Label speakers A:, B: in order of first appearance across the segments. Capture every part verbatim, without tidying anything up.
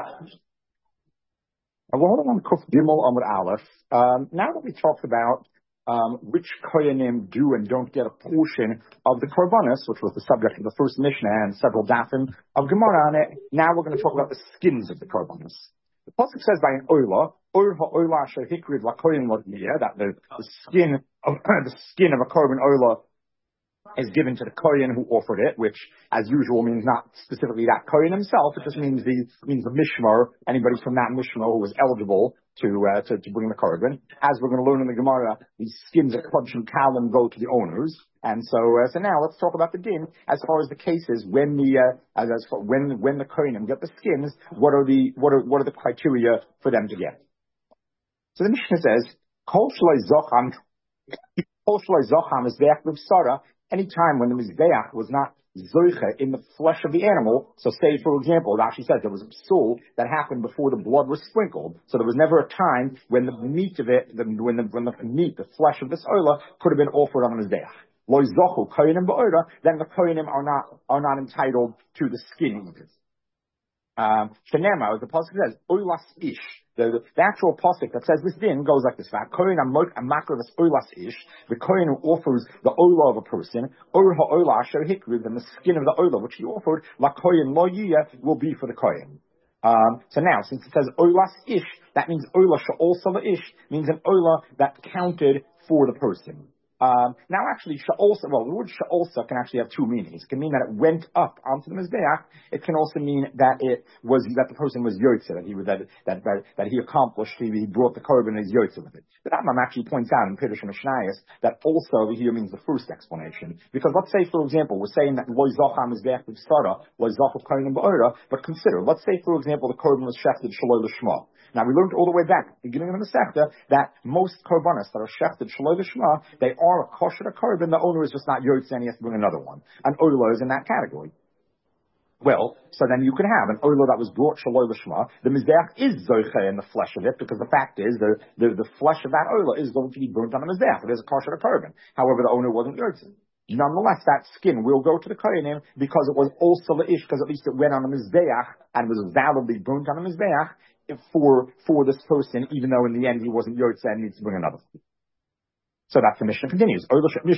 A: And we're holding on Kuf Gimel Amud Aleph. Um, now that we talked about um, which koyanim do and don't get a portion of the korbanos, which was the subject of the first Mishnah and several dafim of Gemara on it, now we're going to talk about the skins of the korbanos. The pasuk says by an oila, or ha'oila asher hikrid lakoyin lodiyah, that the, the skin of the skin of a korban oila is given to the kohen who offered it, which, as usual, means not specifically that kohen himself. It just means the means the mishmar, anybody from that mishmar who was eligible to uh, to, to bring the korban. As we're going to learn in the Gemara, these skins of Kodsh and Kalim go to the owners, and so uh, so now let's talk about the din as far as the cases when the uh, as, as far, when when the kohenim get the skins. What are the what are what are the criteria for them to get? So the Mishnah says, Kol shloi zocham, Kol shloi zocham is ve'ach b'sara. Any time when the mizbeach was not zoiche in the flesh of the animal, so say, for example, it actually says there was a psul that happened before the blood was sprinkled, so there was never a time when the meat of it, the, when, the, when the meat, the flesh of this oila could have been offered on the mizbeach. Lo zochu koyanim ba'oira, then the koyanim are not, are not entitled to the skin of it. Um, Shenema, as the pasuk says, oilas ish. The, the actual pasuk that says this din goes like this: Kohen amakravas oilas ish. The kohen who offers the oila of a person, or ha'oila asher hikrid, and the skin of the oila which he offered, la kohen lo yiyah, will be for the kohen. Um, so now, since it says oilas ish, that means oila she'olsa ish means an oila that counted for the person. Um, now, actually, sha'olsa, well, the word sha'olsa can actually have two meanings. It can mean that it went up onto the mizbeach. It can also mean that it was, that the person was yotze, that he was, that, that, that, that he accomplished, he, he brought the korban and his yotze with it. The Rambam actually points out in Pirush Mishnayos that also here means the first explanation. Because let's say, for example, we're saying that loy zocham is ve'ach b'sara, loy zocham kohen ba'ora, but consider, let's say, for example, the korban was shechted shaloi l'shma. Now, we learned all the way back, beginning of the Masechta, that most korbanos that are shechted shaloi l'shma, they are a kosher korban. The owner is just not yotze and he has to bring another one. An oila is in that category. Well, so then you can have an oila that was brought shaloi l'shma. The mizbeach is zoiche in the flesh of it, because the fact is the, the, the flesh of that oila is going to be burnt on the mizbeach. It is a kosher korban. However, the owner wasn't yotze. Nonetheless, that skin will go to the kohenim because it was also leish, because at least it went on the mizbeach and was validly burnt on the mizbeach for for this person, even though in the end he wasn't yotze and needs to bring another. So that's the Mishnah continues. If the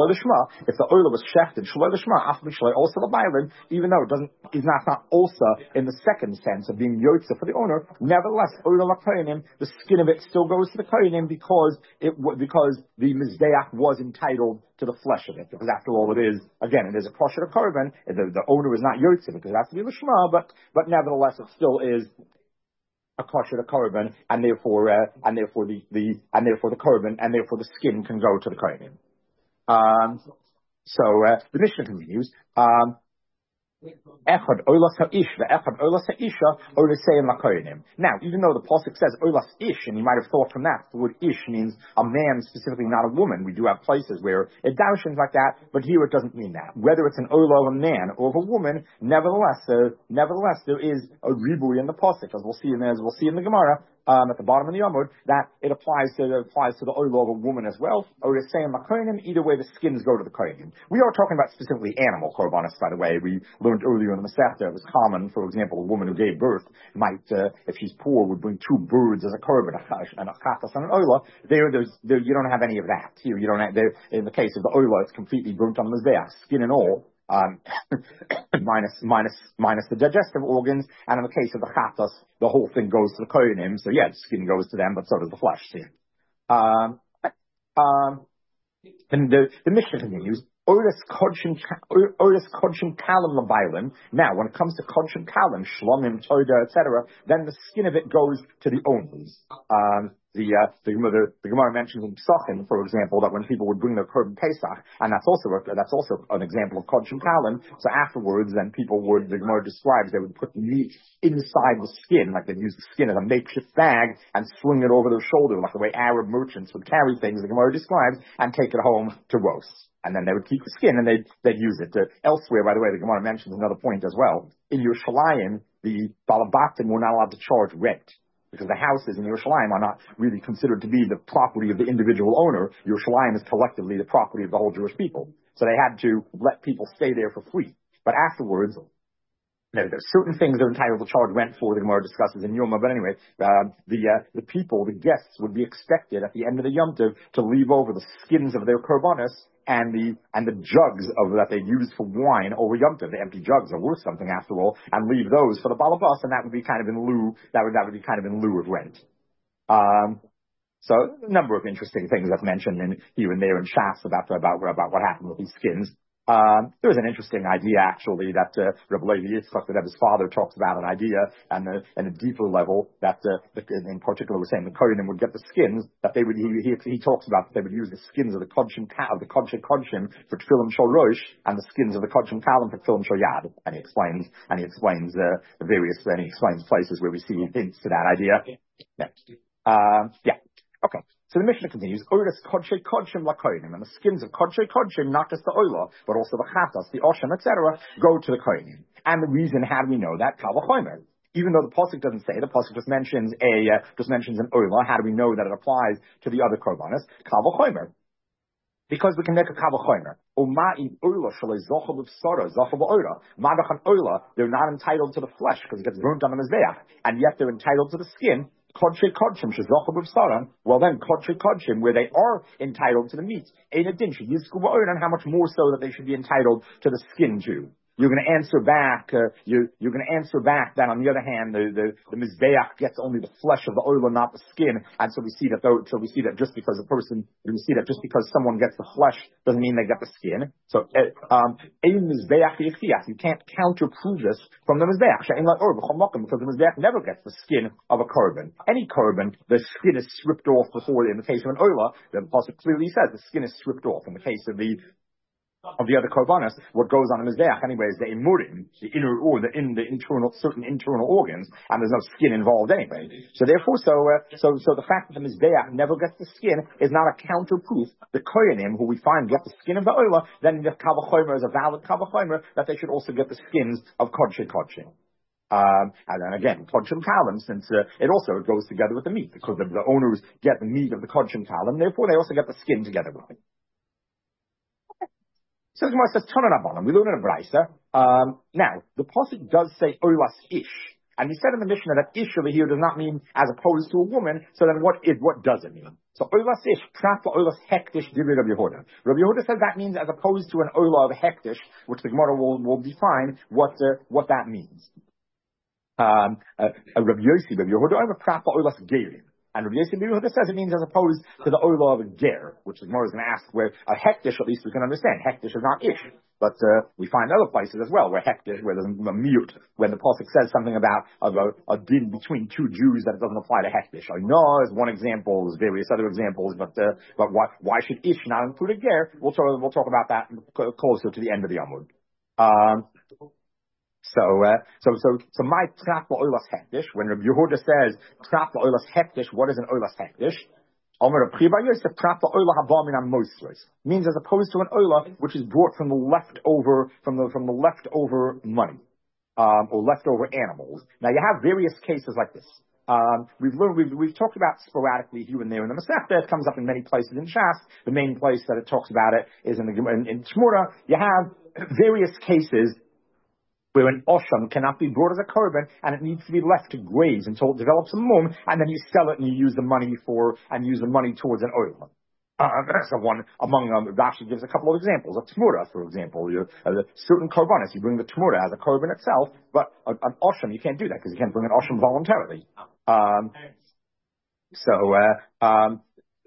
A: oil was shechted, also the violin, even though it doesn't, is not, not also in the second sense of being yotze for the owner, nevertheless, the skin of it still goes to the kohenim because it because the mizbeach was entitled to the flesh of it. Because after all, it is, again, it is a kosher korban. The, the owner is not yotze because it has to be lishma, but but nevertheless, it still is a kosher korban, and therefore, uh, and therefore the, the, and therefore the korban, and therefore the skin can go to the kohen. Um, so, uh, the Mishnah continues, um, Echad olas ha'ish, ve'echad olas ha'isha, olasei lakoyanim. Now, even though the pasuk says olas ish, and you might have thought from that, the word ish means a man, specifically not a woman. We do have places where it darshans like that, but here it doesn't mean that. Whether it's an ola of a man or of a woman, nevertheless, uh, nevertheless, there is a ribui in the pasuk, as we'll see in as we'll see in the Gemara. Um, at the bottom of the Yomud, that it applies to it applies to the oil of a woman as well, or the same makonim. Either way, the skins go to the kohen. We are talking about specifically animal korbanos, by the way. We learned earlier in the Masechta it was common, for example, a woman who gave birth might, uh, if she's poor, would bring two birds as a korban, and a chatas and an oila. There, there's there, you don't have any of that here. You don't have there. In the case of the oila, it's completely burnt on the mizbeach, skin and all. Um, minus, minus, minus the digestive organs, and in the case of the chatas, the whole thing goes to the kohenim. So yeah, the skin goes to them, but so does the flesh. See? Um, um, and the, the Mishnah continues. Oris kodshin kalim labaylim. Now, when it comes to kodshin kalim, shlomim, toida, et cetera, then the skin of it goes to the owners. Um, The, uh, the, the, the Gemara mentions in Pesachim, for example, that when people would bring their korban Pesach, and that's also a, that's also an example of Kodshim Kalim. So afterwards, then people would, the Gemara describes, they would put meat inside the skin, like they'd use the skin as a makeshift bag and swing it over their shoulder, like the way Arab merchants would carry things. The Gemara describes and take it home to roast, and then they would keep the skin and they'd they'd use it. To, elsewhere, by the way, the Gemara mentions another point as well. In Yerushalayim, the Balabatim were not allowed to charge rent, because the houses in Yerushalayim are not really considered to be the property of the individual owner. Yerushalayim is collectively the property of the whole Jewish people. So they had to let people stay there for free. But afterwards, Now, there's certain things they're entitled to charge rent for. The Gemara discusses in Yoma, but anyway, uh, the uh, the people, the guests, would be expected at the end of the Yom Tov to leave over the skins of their korbanos and the and the jugs of that they use for wine over Yom Tov. The empty jugs are worth something after all, and leave those for the balabas, and that would be kind of in lieu. That would that would be kind of in lieu of rent. Um, so a number of interesting things that's mentioned in here and there in Shas about about about what happened with these skins. Um, there was an interesting idea, actually, that uh, Rabbi Levi Yitzchak, that his father talks about an idea, and uh, and a deeper level that, uh, the, in particular, was saying the Kohanim would get the skins that they would. He, he, he talks about that they would use the skins of the Kodshim of the Kodshim Kodshim for Tfilim Shal Rosh, and the skins of the Kodshim Kalim for Tfilim Shal Yad. And he explains, and he explains uh, the various, and he explains places where we see hints to that idea. Next, um, yeah, okay. So the Mishnah continues, Oilas Kodshe Kodshim Lakoinim, and the skins of Kodshe Kodshim, not just the Oila, but also the Chatas, the Osham, et cetera, go to the Kohanim. And the reason, how do we know that? Kavachomer. Even though the Pasuk doesn't say, the Pasuk just mentions a, uh, just mentions an Oila, how do we know that it applies to the other Korbanos? Kavachomer. Because we can make a Kavachomer. Uma'i Oila Shalei Zochel of Sora, Zochel Oila. Madachan Oila, they're not entitled to the flesh because it gets burnt on the Mizbeach, and yet they're entitled to the skin. Kodshe Kodshim, Shezochel of Saran. Well then, Kodshe Kodshim, where they are entitled to the meat. Ein Adin, Sheyizku Ba'oran, how much more so that they should be entitled to the skin too. You're going to answer back, uh, you, you're going to answer back that on the other hand, the, the, the Mizbeach gets only the flesh of the oil and not the skin. And so we see that though, so we see that just because a person, we see that just because someone gets the flesh doesn't mean they get the skin. So, um, Ein Mizbeach Yichiyach, you can't counterprove this from the Mizbeach. Because the Mizbeach never gets the skin of a korban. Any korban, the skin is stripped off before, in the case of an oila, the Pasuk clearly says the skin is stripped off. In the case of the of the other korbanos, what goes on in the Mizbeach anyway is the imurim, the inner or the in the internal certain internal organs, and there's no skin involved anyway. So therefore, so uh, so so the fact that the Mizbeach never gets the skin is not a counter proof. The koyanim, who we find get the skin of the oila, then the kavachomer is a valid kavachomer that they should also get the skins of kodshe kodshim. Um, and then again, kodshim kalim, since uh, it also goes together with the meat, because the, the owners get the meat of the kodshim kalim, therefore they also get the skin together with it. So the Gemara says, Tananabanim, we learn in a Braisa. Um, now, the Pasuk does say Oilas Ish. And we said in the Mishnah that Ish over here does not mean as opposed to a woman, so then what is, what does it mean? So Oilas Ish, Trapla Oilas Hektish, Divi Rabbi Yehuda. Rabbi Yehuda says that means as opposed to an Oila of Hektish, which the Gemara will, will define what, uh, what that means. Um, uh, Rabbi Yossi, Rabbi Yehuda, I'm a Trapla Oilas Gerim. And Rabbi Yossi Yehuda says it means as opposed to the oila of a ger, which the Gemara is going to ask where a hektish, at least we can understand. Hektish is not ish. But uh, we find other places as well where hektish, where there's a mute, when the Pasuk says something about a, a din between two Jews that it doesn't apply to hektish. I know is one example, there's various other examples, but uh, but why, why should ish not include a ger? We'll talk, we'll talk about that closer to the end of the Amud. Um, So, uh, so, so, so my trap oilas hektish, when Rabbi Yehuda says trap oilas hektish, what is an oilas hektish? Omer Priba Yosef trap oila habamin on mosros means as opposed to an oila which is brought from the leftover, from the, from the leftover money, um, or leftover animals. Now you have various cases like this. Um, we've learned, we've, we've talked about sporadically here and there in the Masechta. It comes up in many places in Shas. The main place that it talks about it is in the, in, in Shmura. You have various cases where an osham cannot be brought as a korban, and it needs to be left to graze until it develops a mum, and then you sell it and you use the money for, and use the money towards an oil. Uh, that's the one among them. Um, Rashi gives a couple of examples. A tmura, for example, you, uh, certain korbanos, you bring the tmura as a korban itself, but a, an osham, you can't do that because you can't bring an osham voluntarily. Um, so, uh, um,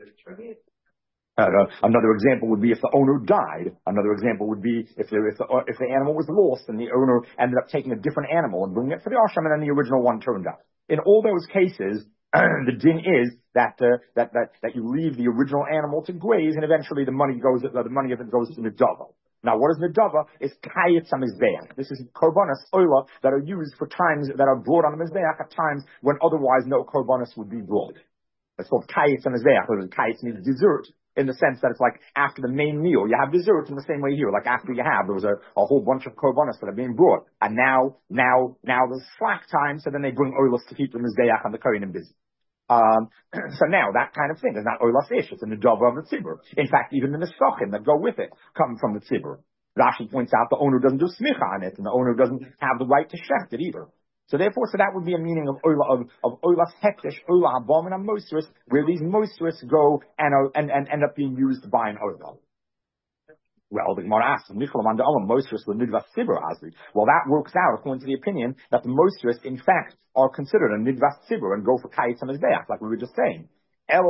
A: Uh, another example would be if the owner died. Another example would be if the, if the, if the animal was lost and the owner ended up taking a different animal and bringing it for the ashram, and then the original one turned up. In all those cases, the din is that, uh, that that that you leave the original animal to graze, and eventually the money goes uh, the money of it goes to Nedava. Now, what is Nedava? Is kayetz hamizbeach. This is korbanos oila that are used for times that are brought on the mizbeach at times when otherwise no korbanos would be brought. It's called kayetz hamizbeach. Kayetz means dessert, in the sense that it's like after the main meal, you have dessert in the same way here. Like after you have, there was a, a whole bunch of korbanos that are being brought, and now, now, now there's slack time, so then they bring oilas to keep the mizbeach and the kohanim busy. Um, so now that kind of thing is not oilas ish, it's in the Nedava of the tzibur. In fact, even the nesachim that go with it come from the tzibur. Rashi points out the owner doesn't do smicha on it, and the owner doesn't have the right to shecht it either. So therefore, so that would be a meaning of oila of of oilas hektish, oila habomin and moistris, where these moistris go and, uh, and and end up being used by an oila. Well, the Gemara asks, well, that works out according to the opinion that the moistris, in fact, are considered a nidvas tzibur and go for kayitz and mizbeach, like we were just saying. But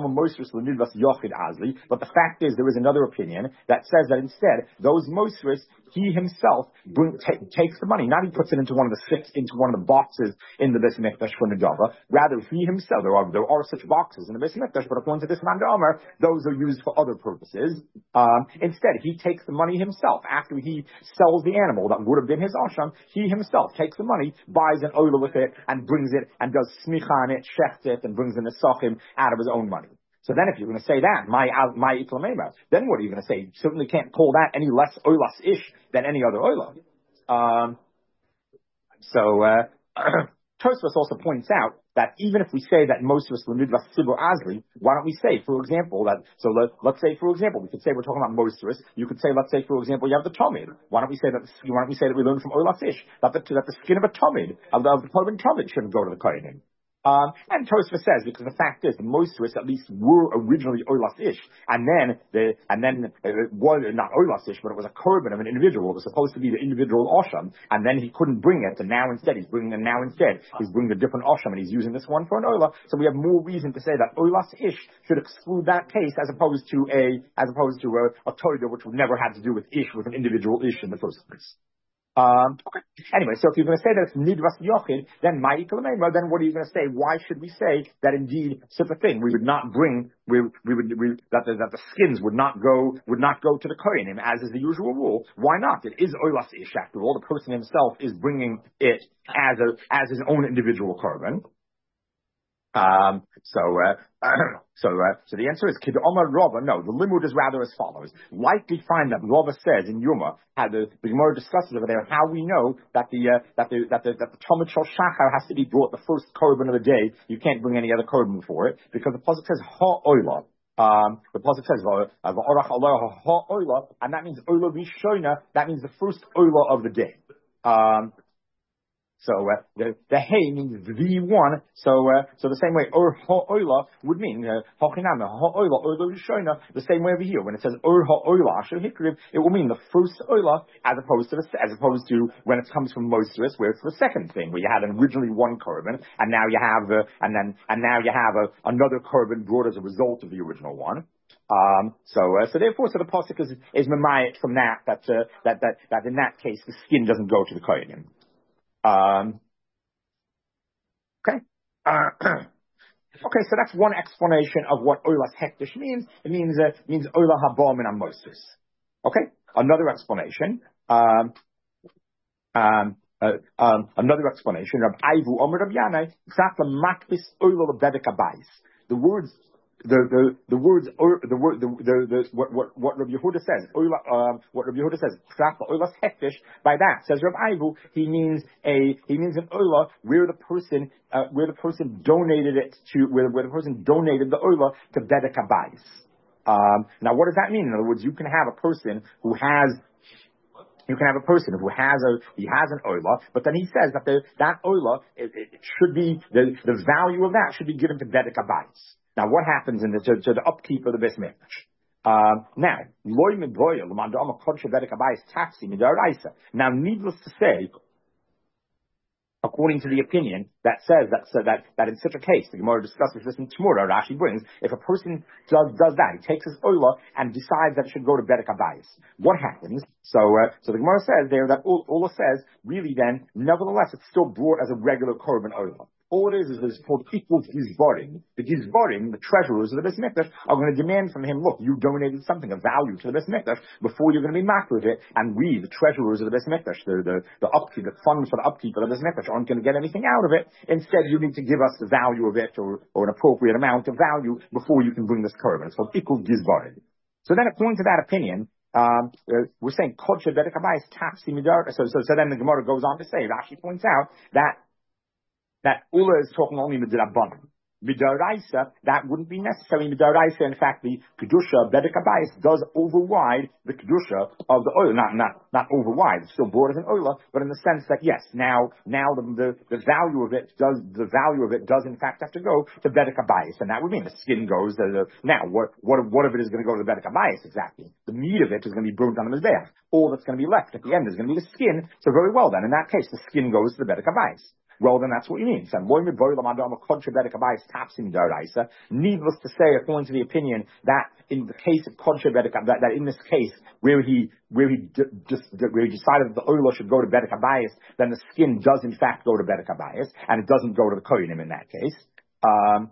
A: the fact is, there is another opinion that says that instead, those moistris, he himself bring, take, takes the money. Not he puts it into one of the six, into one of the boxes in the Beis Mikdash for Nedava. Rather, he himself, there are, there are such boxes in the Beis Mikdash, but according to this man Omer, those are used for other purposes. Um, instead, he takes the money himself. After he sells the animal that would have been his asham, he himself takes the money, buys an oil with it, and brings it, and does smicha on it, shecht it, and brings in the sachim out of his own money. So then if you're going to say that, my my iklamema, then what are you going to say? You certainly can't call that any less oilas ish than any other oila. Um, so, uh, Tosfos also points out that even if we say that most of us l'nidvas tzibur azli, why don't we say, for example, that, so let, let's say, for example, we could say we're talking about most of us, you could say, let's say, for example, you have the tomid. Why don't we say that, why don't we say that we learn from oilas ish, that the, that the skin of a tomid, of the, of the tomid shouldn't go to the kohenim. Um, and Tosfos says, because the fact is, the moisturists at least were originally oilas ish, and then the, and then it was not oilas ish, but it was a korban of an individual. It was supposed to be the individual osham, and then he couldn't bring it, and now instead he's bringing it. Now instead he's bringing a different osham, and he's using this one for an oila. So we have more reason to say that oilas ish should exclude that case, as opposed to a, as opposed to a, a toida which would never have to do with ish, with an individual ish in the first place. Um, okay. Anyway, so if you're going to say that it's nidvas yochid, then my ikalamema, then what are you going to say? Why should we say that indeed such a thing we would not bring, we we would we, that the, that the skins would not go would not go to the kohenim as is the usual rule? Why not? It is oilas ish after all. The person himself is bringing it as a as his own individual korban. Um, so, uh, so, uh, so the answer is Kid Omar Rava. No, the limud is rather as follows. Likely find that Rava says in Yuma, how the, the Gemara discusses over there, how we know that the, uh, that the, that the, that the Talmud Shal Shachar has to be brought the first korban of the day. You can't bring any other korban before it, because the pasuk says Ha Oila. Um, the pasuk says Va'orach Allah Ha Oila, and that means Oila Rishona. That means the first Oila of the day. Um, So uh, the the hey means the one. So uh, so the same way or ha'oila would mean ha'chinam ha'oila oila rishona. The same way over here when it says or ha'oila asher hikriv, it will mean the first oila as opposed to the, as opposed to when it comes from moistris, where it's the second thing, where you had originally one korban and now you have uh, and then and now you have a, another korban brought as a result of the original one. Um, so, uh, so therefore, so the pasuk is is memayit from that that uh, that that that in that case the skin doesn't go to the kohenim. Um, okay. Uh, okay, so that's one explanation of what oilas hektish means. It means, uh, it means oila haba min amosis. Okay. Another explanation, um, um, uh, um, another explanation of Aivu Omer Rav Yanai, Tzatla Makbis Oila Lebedek Abayis. The words The the the words the word the the, the what what what Rabbi Yehuda says um, what Rabbi Yehuda says oilas hektish, by that says Rabbi Aivu, he means a he means an oila where the person uh, where the person donated it to where, where the person donated the oila to bedek habayis. Um, now what does that mean? In other words, you can have a person who has You can have a person who has a he has an oila, but then he says that the, that oila it, it should be the the value of that should be given to bedek habayis. Now, what happens in the to, to the upkeep of the Beis Mikdash? Um, now, now, needless to say, according to the opinion that says that so that that in such a case, the Gemara discusses this in Tmura, Rashi brings, if a person does does that, he takes his oila and decides that it should go to bedek habayis, what happens? So, uh, so the Gemara says there that Ola says, really then, nevertheless, it's still brought as a regular korban oila. All it is is it's called equal gizbarim. The gizbarim, the treasurers of the Beis Mikdash, are going to demand from him, look, you donated something of value to the Beis Mikdash before you're going to be makar with it, and we, the treasurers of the Beis Mikdash, the, the, the upkeep, the funds for the upkeep of the Beis Mikdash aren't going to get anything out of it. Instead, you need to give us the value of it, or, or an appropriate amount of value before you can bring this korban. It's called equal gizbarim. So then, according to that opinion, Um, uh, we're saying kodsha bedek habayis tapsi midar. So, so, so then the Gemara goes on to say, Rashi points out that that Ula is talking only midrabanan. Midaraisa, that wouldn't be necessary. Midaraisa, in fact, the Kedusha, Bedek Abayis, does override the Kedusha of the oil. Not, not, not override, it's still brought as an oila, but in the sense that, yes, now, now the, the, the value of it does, the value of it does in fact have to go to Bedek Abayis. And that would mean the skin goes to the, now, what, what, what of it is going to go to the Bedek Abayis exactly? The meat of it is going to be burnt on the Mizbeach. All that's going to be left at the end is going to be the skin. So very well then, in that case, the skin goes to the Bedek Abayis. Well, then that's what you mean. Needless to say, according to the opinion that in the case of Kodsheh Bedek, that, that in this case where he where he d- just where he decided that the oila should go to Bedek Abayis, then the skin does in fact go to Bedek Abayis, and it doesn't go to the Kohanim in that case. Um,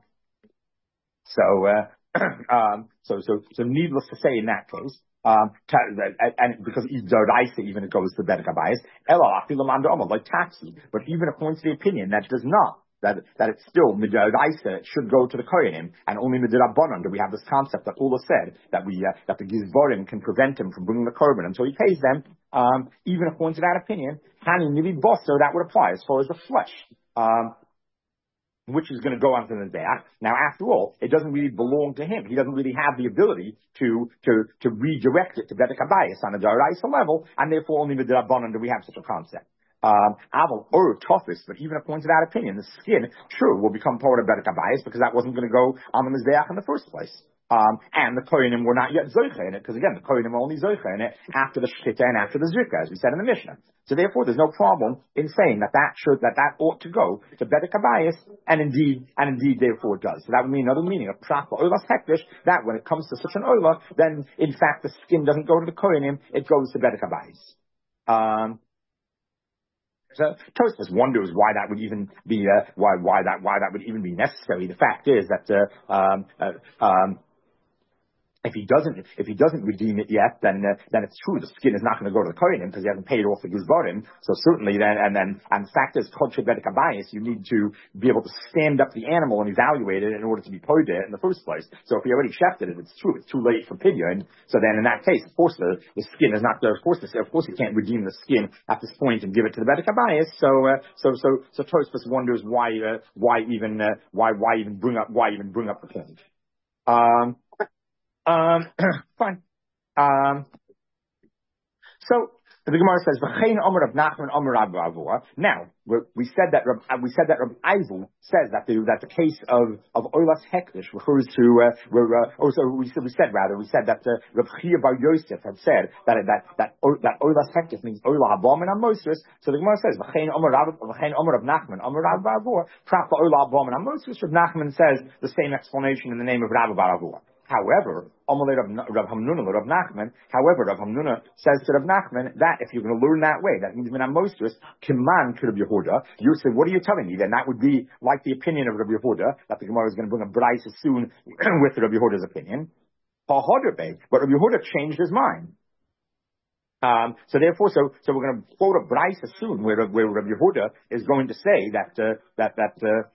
A: so, uh, um, so so so needless to say, in that case. Um, and because Doraisa even it goes to Bedek Abayis, like taxi. But even according to the opinion that does not, that that it's still Midoraisa should go to the Kohanim, and only Midorabanan do we have this concept that Ula said that we uh, that the Gizborim can prevent him from bringing the korban until he pays them. Um, even according to that opinion, Hani Nivi Bosso, that would apply as far as the flesh. Um, which is going to go onto the Mizbeach. Now, after all, it doesn't really belong to him. He doesn't really have the ability to to to redirect it to Bedek Abayis on a Daraisa level, and therefore only with the Rabbanan do we have such a concept. Um, Aval or Toughest, but even according to that opinion, the skin, sure, will become part of Bedek Abayis because that wasn't going to go on the Mizbeach in the first place. Um, and the Kohanim were not yet Zoicha in it, because again, the Kohanim were only Zoicha in it after the Shchita and after the Zrika, as we said in the Mishnah. So therefore, there's no problem in saying that that should, that that ought to go to Bedek Abayis, and indeed, and indeed, therefore it does. So that would mean another meaning of Prat Oilas Hektish, that when it comes to such an Oila, then in fact the skin doesn't go to the Kohanim, it goes to Bedek Abayis. Um, So Tosfos wonders why that would even be uh, why why that why that would even be necessary. The fact is that uh, um, uh, um, if he doesn't if he doesn't redeem it yet, then uh, then it's true the skin is not going to go to the Kohanim because he hasn't paid off the Gizborim. So certainly then and then and the fact is Kodsheh Bedek Abayis, you need to be able to stand up the animal and evaluate it in order to be paid it in the first place. So if he already shefted it, it's true it's too late for Pidyon. So then in that case, of course the, the skin is not there. Of course, the, of course he can't redeem the skin at this point and give it to the Bedek Abayis. So uh, so so so Tosfos wonders why uh, why even uh, why why even bring up why even bring up the point. Um. Um, fine. Um, so the Gemara says, "V'chein Omer Rav Nachman Omer Rav Avua." Now we said that Rav, we said that Rav Eizel says that the that the case of of Olas Hektish refers to uh, where, uh, oh, so we said we said rather we said that uh, Rav Chia Bar Yosef had said that that that that Olas Hektish means Ola Habam and Amosris. So the Gemara says, "V'chein Omer Rav V'chein Omer Rav Nachman Omer Rav Avua." Prapa Ola Habam and Amosris. Rav Nachman says the same explanation in the name of Rav Bar Avua. However, Rav Hamnuna, Rav Nachman, however, Rav Hamnuna says to Rav Nachman that if you're going to learn that way, that means Minam Mosris, Kiman to Rav Yehuda, you say, what are you telling me? Then that would be like the opinion of Rav Yehuda, that the Gemara is going to bring a Braisa soon with Rav Yehuda's opinion. But Rav Yehuda changed his mind. Um, so therefore, so, so we're going to quote a Braisa soon where, where Rav Yehuda is going to say that, uh, that, that, uh,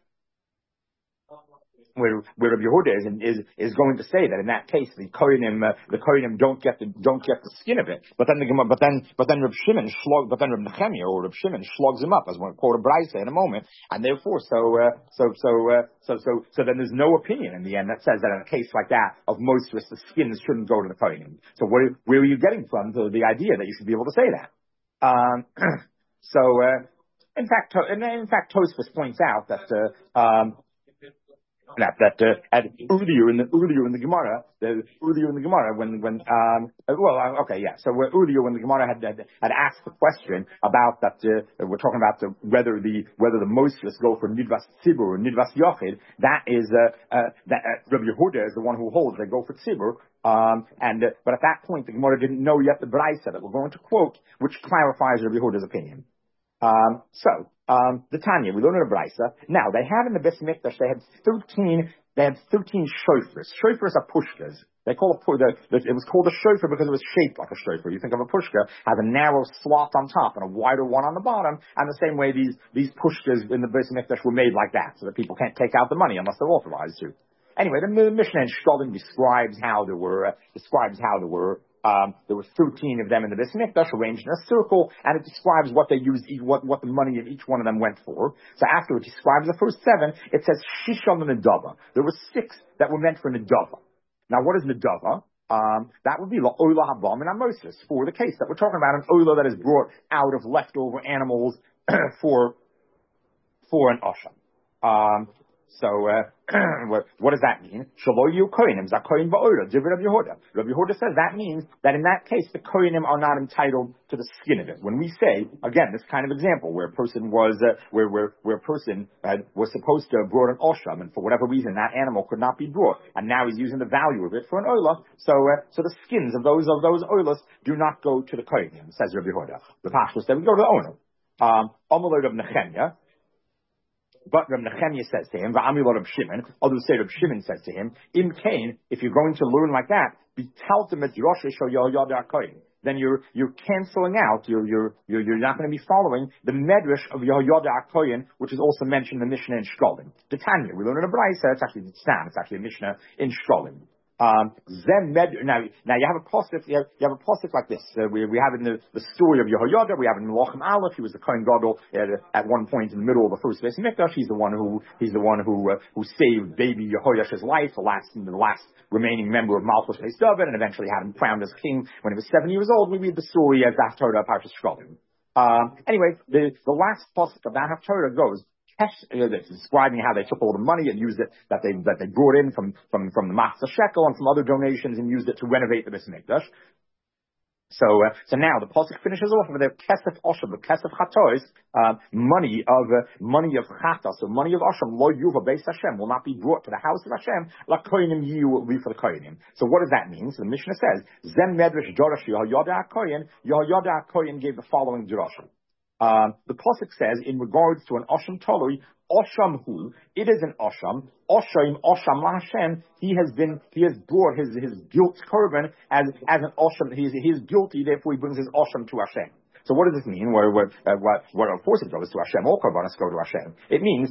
A: Where, where Rabbi Yehuda is, is is going to say that in that case the Kohanim uh, the Kohanim don't get the don't get the skin of it, but then the but then but then Reb Shimon slug but then Reb Nechemia or Reb Shimon slugs him up, as we're going to quote a Braisa in a moment, and therefore so uh, so so uh, so so so then there's no opinion in the end that says that in a case like that of Mosris the skins shouldn't go to the Kohanim. So where where are you getting from to the idea that you should be able to say that? Um, so uh, in fact, in, in fact, Tosfos points out that. Uh, um, That that uh, at earlier in the earlier in the Gemara, the earlier in the Gemara when when um uh, well uh, okay yeah so uh, earlier when the Gemara had, had had asked the question about that uh, we're talking about the, whether the whether the Moshes go for Nidvas Tzibur or Nidvas Yochid, that is uh, uh that uh, Rabbi Yehuda is the one who holds they go for Tzibur. Um, and uh, but at that point the Gemara didn't know yet the Braisa that we're going to quote, which clarifies Rabbi Yehuda's opinion. Um, so, um, the Tanya, we learned in a Braisa. Now, they had in the Beis Mikdash, they had thirteen, they had thirteen shofars. Shofars are pushkas. They call it, the, the, it was called a shofar because it was shaped like a shofar. You think of a pushka, has a narrow slot on top and a wider one on the bottom, and the same way these, these pushkas in the Beis Mikdash were made like that, so that people can't take out the money unless they're authorized to. Anyway, the Mishnah in Shkolim describes how there were, uh, describes how there were, um, there were thirteen of them in the Beis Mikdash arranged in a circle, and it describes what they used, what, what the money of each one of them went for. So after it describes the first seven, it says Shishon Nedava. There were six that were meant for Nedava. Now, what is Nedava? Um, that would be La'olah Habam and Amosis, for the case that we're talking about, an Olah that is brought out of leftover animals for, for an Asham. Um, So, uh, what, what does that mean? Shaloyu kohenim zakoyin ba'olah. Divrei Rabbi Yehuda. Rabbi Yehuda says that means that in that case, the kohenim are not entitled to the skin of it. When we say, again, this kind of example where a person was, uh, where, where, where a person uh, was supposed to have brought an osham, and for whatever reason that animal could not be brought, and now he's using the value of it for an olah. So, uh, so the skins of those of those olas do not go to the kohenim, says Rabbi Yehuda. The pashtus that we go to the owner. Um, Amalot of Nechemia. But Reb Nechemia says to him, Va'amilot of Shimon, others say Reb Shimon says to him, Im Kain, if you're going to learn like that, B'taltem et Yoshesh o Yoyod HaKoyin. Then you're, you're canceling out, you're, you're, you're, you're not going to be following the Medrash of Yoyod HaKoyin, which is also mentioned in the Mishnah in Shkolim. The Tanya, we learn in a Braisa, it's actually, it's not, it's actually a Mishnah in Shkolim. Um, Zem med, now, now you have a posik, you have, you have a posik like this. Uh, we, we have in the, the story of Yehoyada, we have in Melachim Aleph, he was the Kohen Gadol at, at one point in the middle of the first Beis Mikdash. He's the one who, he's the one who, uh, who saved baby Yehoyash's life, the last, the last remaining member of Malchus Beis David, and eventually had him crowned as king when he was seven years old. We read the story as Haftarah Parshas Shkolim. Um, anyway, the, the last posik of that Haftarah goes, it's describing how they took all the money and used it that they that they brought in from from from the Matzah Shekel and from other donations and used it to renovate the Beis Mikdash. So uh, so now the pasuk finishes off with the kesef osham, the kesef chatois, uh, money of uh, money of chata, so money of osham lo yuva beis Hashem will not be brought to the house of Hashem. La kohenim yiyu will be for the kohenim. So what does that mean? So the Mishnah says Zem medrash dorash Yehoyada HaKohen. Yehoyada HaKohen gave the following drasha. Um, the pasuk says, in regards to an Osham Tolui, Osham hu, it is an Osham, Osham, Osham LaHashem, he has been, he has brought his, his guilt korban as, as an Osham, he is, he is guilty, therefore he brings his Osham to Hashem. So what does this mean? Where, where, uh, what, what of course it goes to Hashem, all korbanos go to Hashem. It means,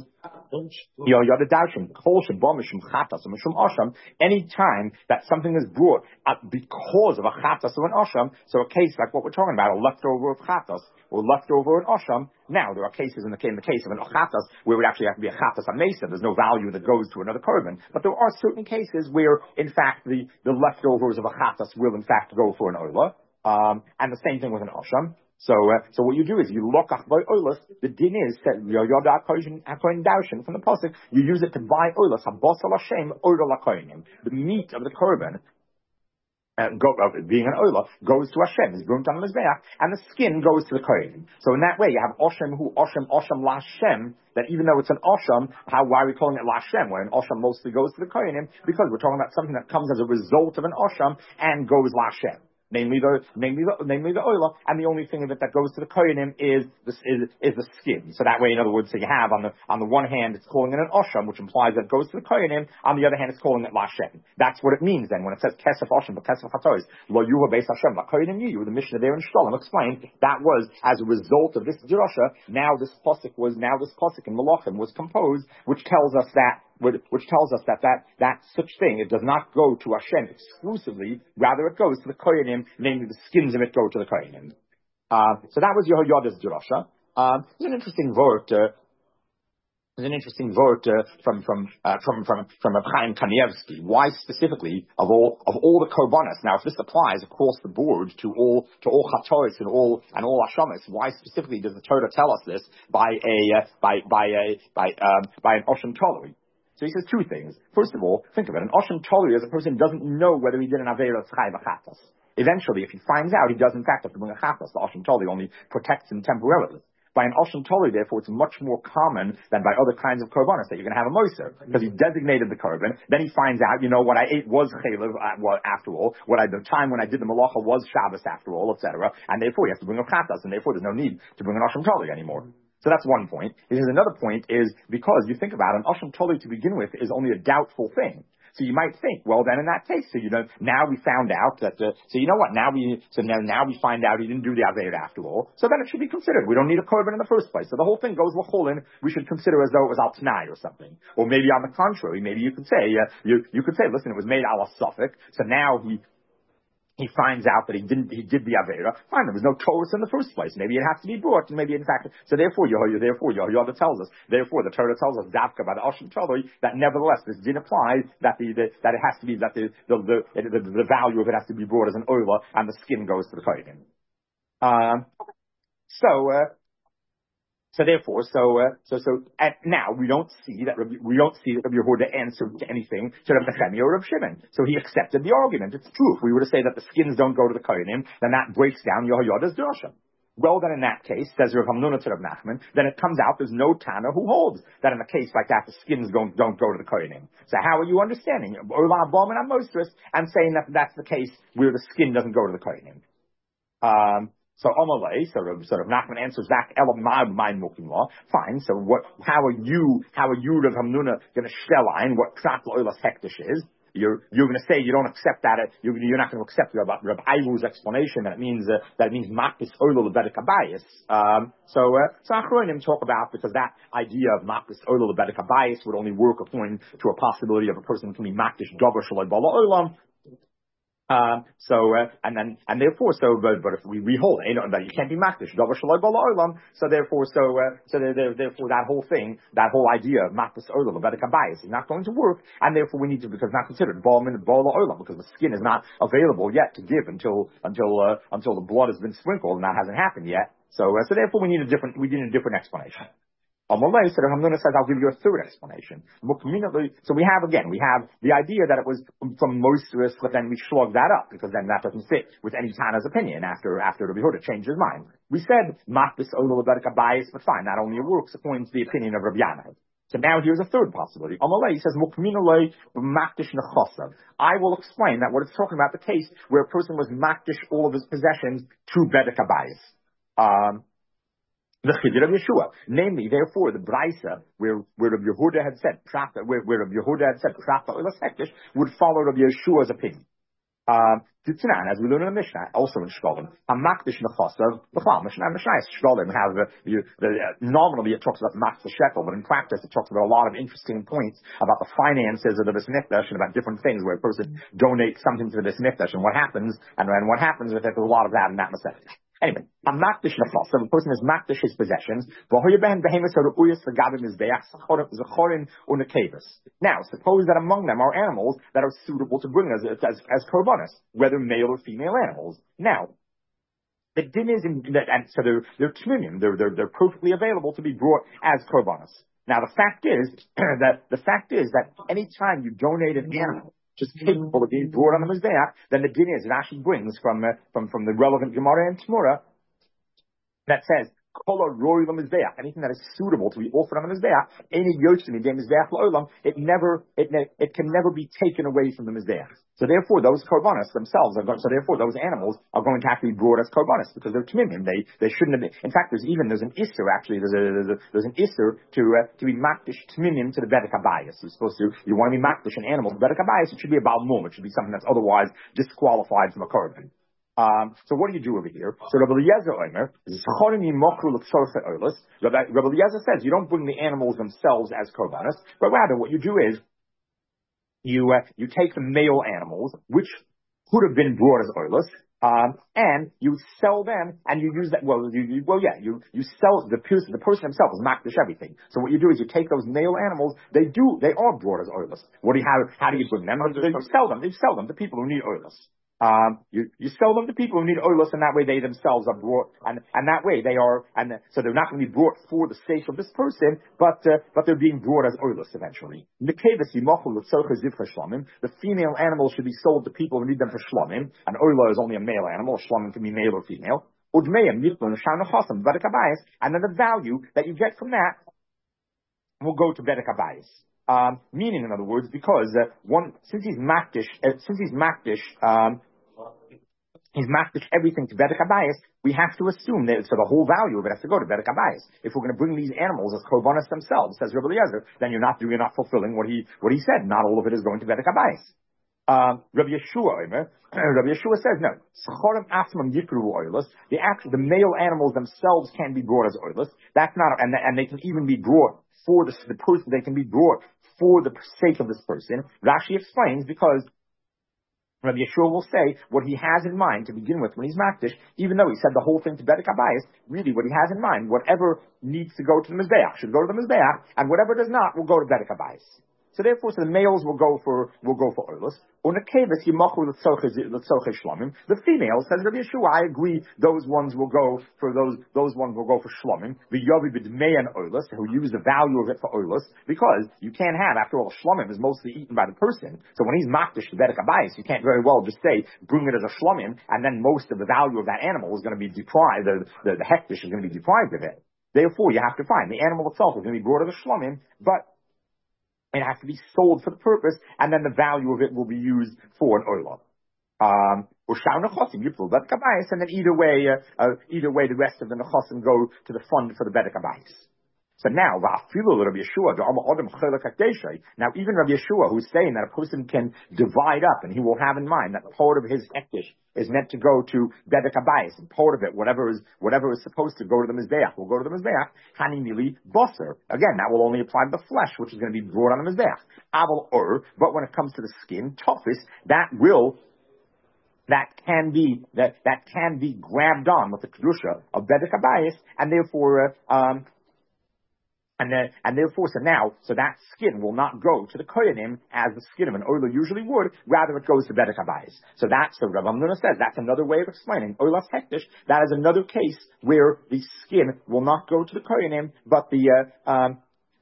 A: any time that something is brought uh, because of a chatas or an osham, so a case like what we're talking about, a leftover of chatas, or leftover an osham. Now, there are cases in the, in the case of an chatas where it would actually have to be a chatas amesa. There's no value that goes to another korban. But there are certain cases where, in fact, the, the leftovers of a chatas will, in fact, go for an olah. Um, and the same thing with an osham. So, uh, so what you do is you look at by olas. The din is that yoyada hakoyin daushin from the pasuk. You use it to buy olas. Habasal Hashem olah lakoyinim. The meat of the korban, uh, go, uh, being an olah, goes to Hashem. It's burnt on the mizbeach, and the skin goes to the koyinim. So in that way, you have oshem who oshem oshem lashem. That even though it's an osham, how why are we calling it lashem? Where an osham mostly goes to the koyinim, because we're talking about something that comes as a result of an osham and goes lashem. Namely the, namely the, namely the oila, and the only thing of it that goes to the kohenim is the, is, is the skin. So that way, in other words, so you have on the, on the one hand, it's calling it an osham, which implies that it goes to the kohenim. On the other hand, it's calling it lashem. That's what it means then, when it says kesef osham, but kesef chatois, lo yuha beis Hashem, la kohenim yiyu, the Mishnah there in Shloim explained, that was as a result of this drasha, now this pasuk was, now this pasuk in Malachim was composed, which tells us that which tells us that, that that such thing, it does not go to Hashem exclusively, rather it goes to the Kohanim, namely the skins of it go to the Kohanim. Uh, so that was Yehoyada's drasha. Um, there's an interesting word, uh, there's an interesting word uh, from from uh, from from from Chaim Kanievsky. Why specifically of all of all the korbanos? Now, if this applies across the board to all to all chatoris and all and all ashamis, why specifically does the Torah tell us this by a uh, by by a by um, by an osham tolui? So he says two things. First of all, think of it. An osham tolui is a person who doesn't know whether he did an avera chai v'chatas. Eventually, if he finds out, he does in fact have to bring a chatas. The osham tolui only protects him temporarily. By an osham tolui, therefore, it's much more common than by other kinds of korbanos that you're going to have a moser, because he designated the korban. Then he finds out, you know, what I ate was chaylev uh, after all. What I, the time when I did the malacha was Shabbos after all, et cetera. And therefore, he has to bring a chatas, and therefore, there's no need to bring an osham tolui anymore. So that's one point. He says another point is because you think about it, an osham tolui to begin with is only a doubtful thing. So you might think, well, then in that case, so you know, now we found out that, uh, so you know what, now we, so now, now we find out he didn't do the Aved after all, so then it should be considered. We don't need a korban in the first place. So the whole thing goes l'cholin, we should consider as though it was al t'nai or something. Or maybe on the contrary, maybe you could say, uh, you, you could say, listen, it was made ala suffik, so now he, he finds out that he didn't, he did the Avera. Fine, there was no Torah in the first place. Maybe it has to be brought, and maybe in fact, so therefore, Yehoyah, therefore, Yehoyah tells us, therefore, the Torah tells us, Davka by the Oshim Toloi, that nevertheless, this didn't apply, that the, the, that it has to be, that the, the, the, the, the value of it has to be brought as an oila, and the skin goes to the Kohen. Um, so, uh, So therefore, so uh, so so and now we don't see that Rabbi, we don't see that Rabbi Yehuda answered to anything to Rabbi Nechemia or Rabbi Shimon. So he accepted the argument. It's true. If we were to say that the skins don't go to the Kohanim, then that breaks down Yehoyada's drasha. Well, then in that case, says Rav Hamnuna to Rav Nachman, then it comes out there's no Tana who holds that in a case like that the skins don't don't go to the Kohanim. So how are you understanding Olam Bom and Amostris and saying that that's the case where the skin doesn't go to the Kohanim? Um. So Amalei, so sort of Nachman answers back, Elam my milking law. Fine. So what? How are you? How are you, Rav Hamnuna, going to stelline what Prat Loilas Hektish is? You're you're going to say you don't accept that. You're, you're not going to accept Rav Rav Ailu's explanation that it means uh, that it means Makbis Oila Lebedek Abayis. Um. So uh, so Achronim talk about because that idea of Makbis Oila Lebedek Abayis would only work according to a possibility of a person who can be Makdish Dover Shaloi Bala Olam. Um, so, uh, and then, and therefore, so, but, but if we rehold, you know, that you can't be makdish, davar shaloi bala olam, so therefore, so, uh, so there, there, therefore that whole thing, that whole idea of makdish olam, about a kabayis is not going to work, and therefore we need to, because it's not considered bala min bala olam, because the skin is not available yet to give until, until, uh, until the blood has been sprinkled, and that hasn't happened yet. So, uh, so therefore we need a different, we need a different explanation. Amalei, so Hamnuna says, I'll give you a third explanation. So we have, again, we have the idea that it was from Moses, but then we slug that up, because then that doesn't fit with any Tana's opinion after, after Rabbi Yehuda changed his mind. We said, Makbis Ola Lebedek Abayis, but fine, that only works according to the opinion of Rabbi Yana. So now here's a third possibility. Amalei says, I will explain that what it's talking about, the case where a person was makdish all of his possessions to Bedek Abayis. Um, The Chiddur of Yeshua, namely, therefore, the Braisa, where where Rabbi Yehuda had said Prata, where, where Rabbi Yehuda had said Prata Olas Hektish, would follow Rabbi Yeshua's opinion. Um, Tzinan, as we learn in the Mishnah, also in Shkolim, Hamakdish Nechasav, B'chal Mishnah, Mishnah Shkolim have the, the, the uh, nominally it talks about the Makdish Shekel, but in practice it talks about a lot of interesting points about the finances of the Beis Mikdash and about different things where a person donates something to the Beis Mikdash and what happens, and, and what happens with it. There's a lot of that in that Masechet. Anyway, I'm makdish nefas. So the person is makdish his possessions. Now, suppose that among them are animals that are suitable to bring as as, as korbanos, whether male or female animals. Now, the din is in that, and so they're they're tminim, they're they're they're perfectly available to be brought as korbanos. Now, the fact is that the fact is that any time you donate an animal just capable of being brought on the Mizbeach, then the din is, it actually brings from, uh, from, from the relevant Gemara and Tmura that says, Kola Roy Mizbeach, anything that is suitable to be offered on the Mizbeach, any Yotzim in Mizbeach La'olam, it never, it, ne- it can never be taken away from the Mizbeach. So therefore, those korbanos themselves are going, so therefore those animals are going to have to be brought as korbanos because they're tmimim. They, they shouldn't have been. In fact, there's even, there's an isser actually, there's a, there's, a, there's an isser to, uh, to be makdish tmimim to the bedek habayis. You're supposed to, you want to be makdish an animal to bedek habayis, it should be a balmum. It should be something that's otherwise disqualified from a korban. Um, so what do you do over here? So Rabbi Eliezer Omer, Rabbi Eliezer says you don't bring the animals themselves as korbanos, but rather what you do is you uh, you take the male animals, which could have been brought as oilus, um, and you sell them, and you use that. Well, you, you, well, yeah, you you sell the person. The person himself is makdish everything. So what you do is you take those male animals. They do they are brought as oilus. What do you how how do you bring them? They sell them. They sell them to people who need oilus. Um, you, you sell them to people who need oilus, and that way they themselves are brought, and, and that way they are, and so they're not going to be brought for the sake of this person, but, uh, but they're being brought as oilus eventually. The female animals should be sold to people who need them for shlomim, and oila is only a male animal, shlomim can be male or female. And then the value that you get from that will go to bedek habayis. Um, meaning, in other words, because uh, one, since he's makdish, uh, since he's makdish, um, he's makdish everything to bedek habayis, we have to assume that so the whole value of it has to go to bedek habayis. If we're going to bring these animals as korbanos themselves, says Rabbi Eliezer, then you're not you're not fulfilling what he what he said. Not all of it is going to bedek habayis. Um, Rabbi Yeshua, Rabbi Yeshua says no. The actual the male animals themselves can be brought as oilus. That's not, and and they can even be brought for the, the person. They can be brought for the sake of this person. Rashi explains because Rabbi Yeshua will say what he has in mind to begin with when he's makdish, even though he said the whole thing to Bedek Habayis, really what he has in mind, whatever needs to go to the Mizbeach should go to the Mizbeach, and whatever does not will go to Bedek Habayis. So therefore, so the males will go for will go for oilus. The females, says Rabbi Yeshua, I agree, those ones will go for those those ones will go for shlomim. The yovi b'dmei and oilus, who use the value of it for oilus, because you can't have, after all, shlomim is mostly eaten by the person. So when he's makdish to Bedek Habayis, you can't very well just say bring it as a shlomim, and then most of the value of that animal is going to be deprived. The the, the hektish is going to be deprived of it. Therefore, you have to find the animal itself is going to be brought as a shlomim, but it has to be sold for the purpose, and then the value of it will be used for an oilah. Um, and then either way, uh, uh, either way, the rest of the nechosim go to the fund for the Bedek Habayis. So now, now even Rabbi Yeshua, who's saying that a person can divide up, and he will have in mind that part of his hektish is meant to go to Bedek Habayis, and part of it, whatever is whatever is supposed to go to the Mizbeach, will go to the Mizbeach. Hani mili boser. Again, that will only apply to the flesh, which is going to be brought on the Mizbeach. Aval ur, but when it comes to the skin, tofis, that will that can be that that can be grabbed on with the kedusha of Bedek Habayis, and therefore. Uh, um, And, uh, and therefore, so now, so that skin will not go to the koyanim as the skin of an oilah usually would, rather it goes to Bedek Habayis. So that's, so Rav Amnuna says, that's another way of explaining oilas hektish. That is another case where the skin will not go to the koyanim, but the, uh, um,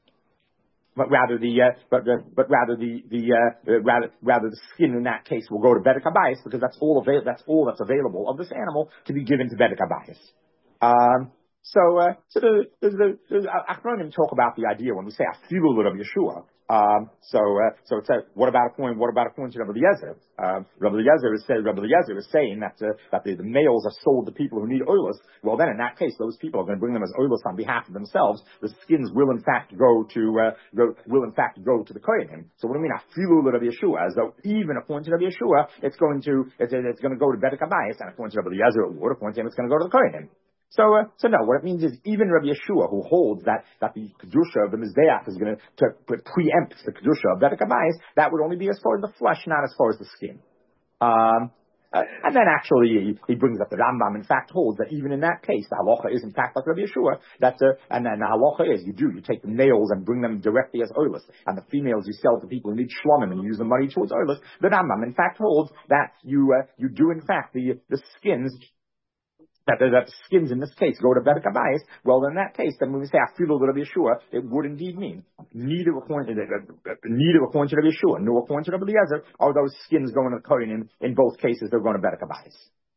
A: but rather the, uh, but, uh, but rather the, the, uh, uh, rather, rather the skin in that case will go to Bedek Habayis, because that's all avail- that's all that's available of this animal to be given to Bedek Habayis. Um, So, uh, so the, the, the, the Achronim talk about the idea when we say afilu l'Rav Yeshua. Um, so, uh, so it says, what about a point? What about a point to Rabbi Eliezer? Um, Rabbi Eliezer is saying, Rabbi Eliezer is saying that uh, that the, the males are sold to people who need oilers. Well, then in that case, those people are going to bring them as oilers on behalf of themselves. The skins will in fact go to uh, go, will in fact go to the kohenim. So what do you mean afilu l'Rav Yeshua? As though even according to Rabbi Yeshua, it's going to it's, it's going to go to Bedek Habayis, and according to Rabbi Eliezer, it would. According to him, it's going to go to the kohenim. So, uh, so no, what it means is even Rabbi Yeshua, who holds that, that the Kedusha of the Mizbeach is going to, to preempt the Kedusha of Bedek Habayis, that would only be as far as the flesh, not as far as the skin. Um, uh, and then actually he, he brings up the Rambam, in fact, holds that even in that case, the halacha is in fact like Rabbi Yeshua, that, uh, and then the halacha is, you do, you take the males and bring them directly as oilers, and the females you sell to people who need shlomim and you use the money towards oilers. The Rambam, in fact, holds that you, uh, you do in fact, the, the skins, That, that the skins in this case go to Bedek Habayis. Well, in that case, then when we say afilu l'Rav Yeshua, it would indeed mean neither according to neither according to Rav Yeshua nor according to Rabbi Eliezer are those skins going to the kohen. In both cases, they're going to Bedek Habayis.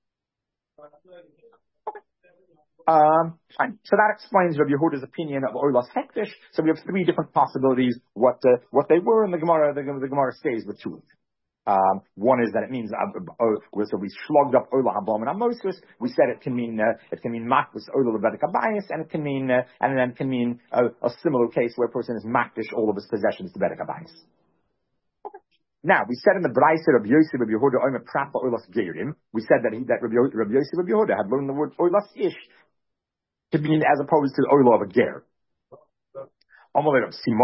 A: Um, fine. So that explains Rabbi Yehuda's opinion of oilas hektish. So we have three different possibilities what uh, what they were, and the Gemara the, the Gemara stays with two. Um, one is that it means uh, uh, so we slugged up oila habom and amosis. We said it can mean uh, it can mean makdish oila lebedek habayis, and it can mean uh, and then it can mean uh, a similar case where a person is makdish all of his possessions to bedek habayis. Now we said in the Brayser of Yosef of Yehuda oimer prapa oilas geirim. We said that he that Rabbi Yosef of Yehuda had learned the word oilas ish to mean as opposed to the oila of a ger. What do you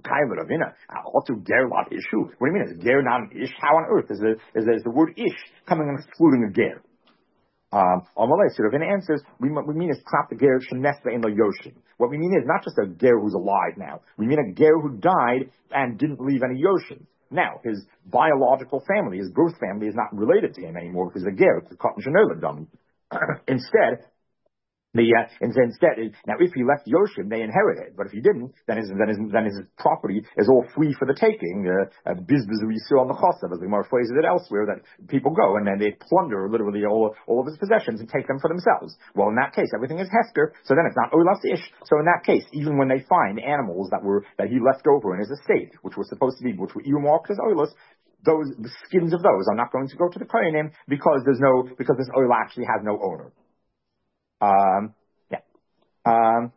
A: mean? Is ger not an ish? How on earth is the is, the, is the word ish coming and excluding a ger? Um, sort of in answers, we, we mean is krap the ger shenesva in the yoshin. What we mean is not just a ger who's alive now. We mean a ger who died and didn't leave any yoshin. Now, his biological family, his birth family, is not related to him anymore because the ger, it's a cotton shenola dummy. Instead. The, uh, and so instead, now if he left Yoshim, they inherit it. But if he didn't, then his, then his, then his property is all free for the taking. Uh, bizbuz yisur on the chosav, as the Gemara phrases it elsewhere, that people go and then they plunder literally all, all of his possessions and take them for themselves. Well, in that case, everything is hefker, so then it's not olas ish. So in that case, even when they find animals that were, that he left over in his estate, which were supposed to be, which were earmarked as olas, those, the skins of those are not going to go to the kohenim because there's no, because this oil actually has no owner. Um, yeah. Um,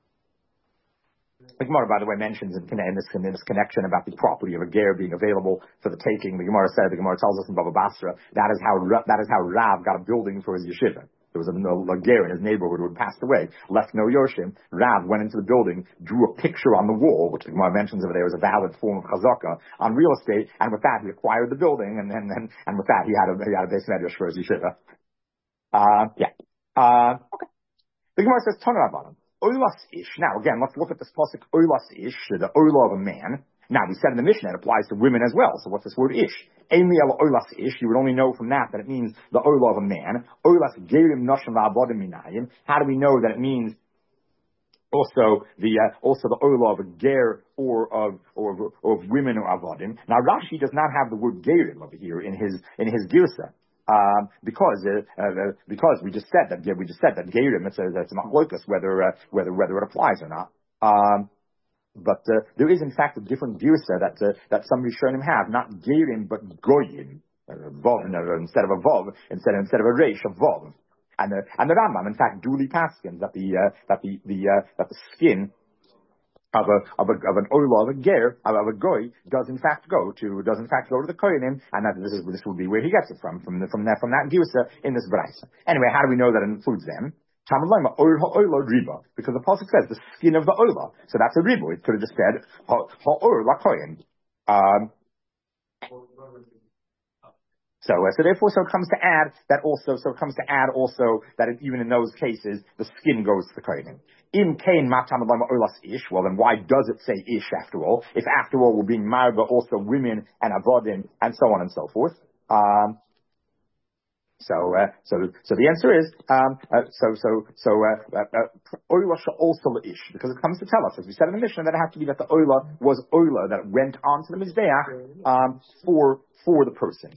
A: the Gemara, by the way, mentions in, in, this, in this connection about the property of a ger being available for the taking. The Gemara said, the Gemara tells us in Baba Basra, that is how that is how Rav got a building for his yeshiva. There was a, a ger in his neighborhood who had passed away, left no Yoshim. Rav went into the building, drew a picture on the wall, which the Gemara mentions over there was a valid form of chazaka on real estate, and with that he acquired the building, and then and, and with that he had a he had a base medrash for his yeshiva. Uh, yeah. Uh, okay. The Gemara says Tana Rabbanan Oilas ish. Now again, let's look at this pasuk Oilas ish, the oila of a man. Now, we said in the Mishnah it applies to women as well. So what's this word ish? Eimi el oilas ish. You would only know from that that it means the oila of a man. Oilas gerim noshim va'avodim minayim. How do we know that it means also the uh, also the oila of a ger or of or of, or of women or avodim? Now, Rashi does not have the word gerim over here in his in his girsa. Um, because uh, uh, because we just said that we just said that gerim it's a it's a machlokas whether uh, whether whether it applies or not. Um, But uh, there is, in fact, a different girsa that uh, that some Rishonim have, not gerim but goyim, uh, vov, no, instead of a vov, instead instead of a reish, a vov, and the and the Rambam, in fact, duly paskins that the uh, that the the uh, that the skin of a of a of an oila of a ger of, of a goy does in fact go to does in fact go to the kohenim, and that this is this will be where he gets it from from the, from that from that girsa in this brayso. Anyway, how do we know that it includes them? Because the pasuk says the skin of the oila, so that's a ribu. It could have just said ha'or lakoyin. Um, so, uh, so therefore, so it comes to add that also. So it comes to add also that it, even in those cases, the skin goes to the koyin. Im kain matam oilas ish. Well, then why does it say ish after all? If after all we're being marba also women and avodim and so on and so forth. Um, So, uh, so, so the answer is, um, uh, so, so, so, uh, uh, oila shall also ish, because it comes to tell us, as we said in the Mishnah, that it has to be that the oila was oila that went onto the mizbeach, um, for, for the person.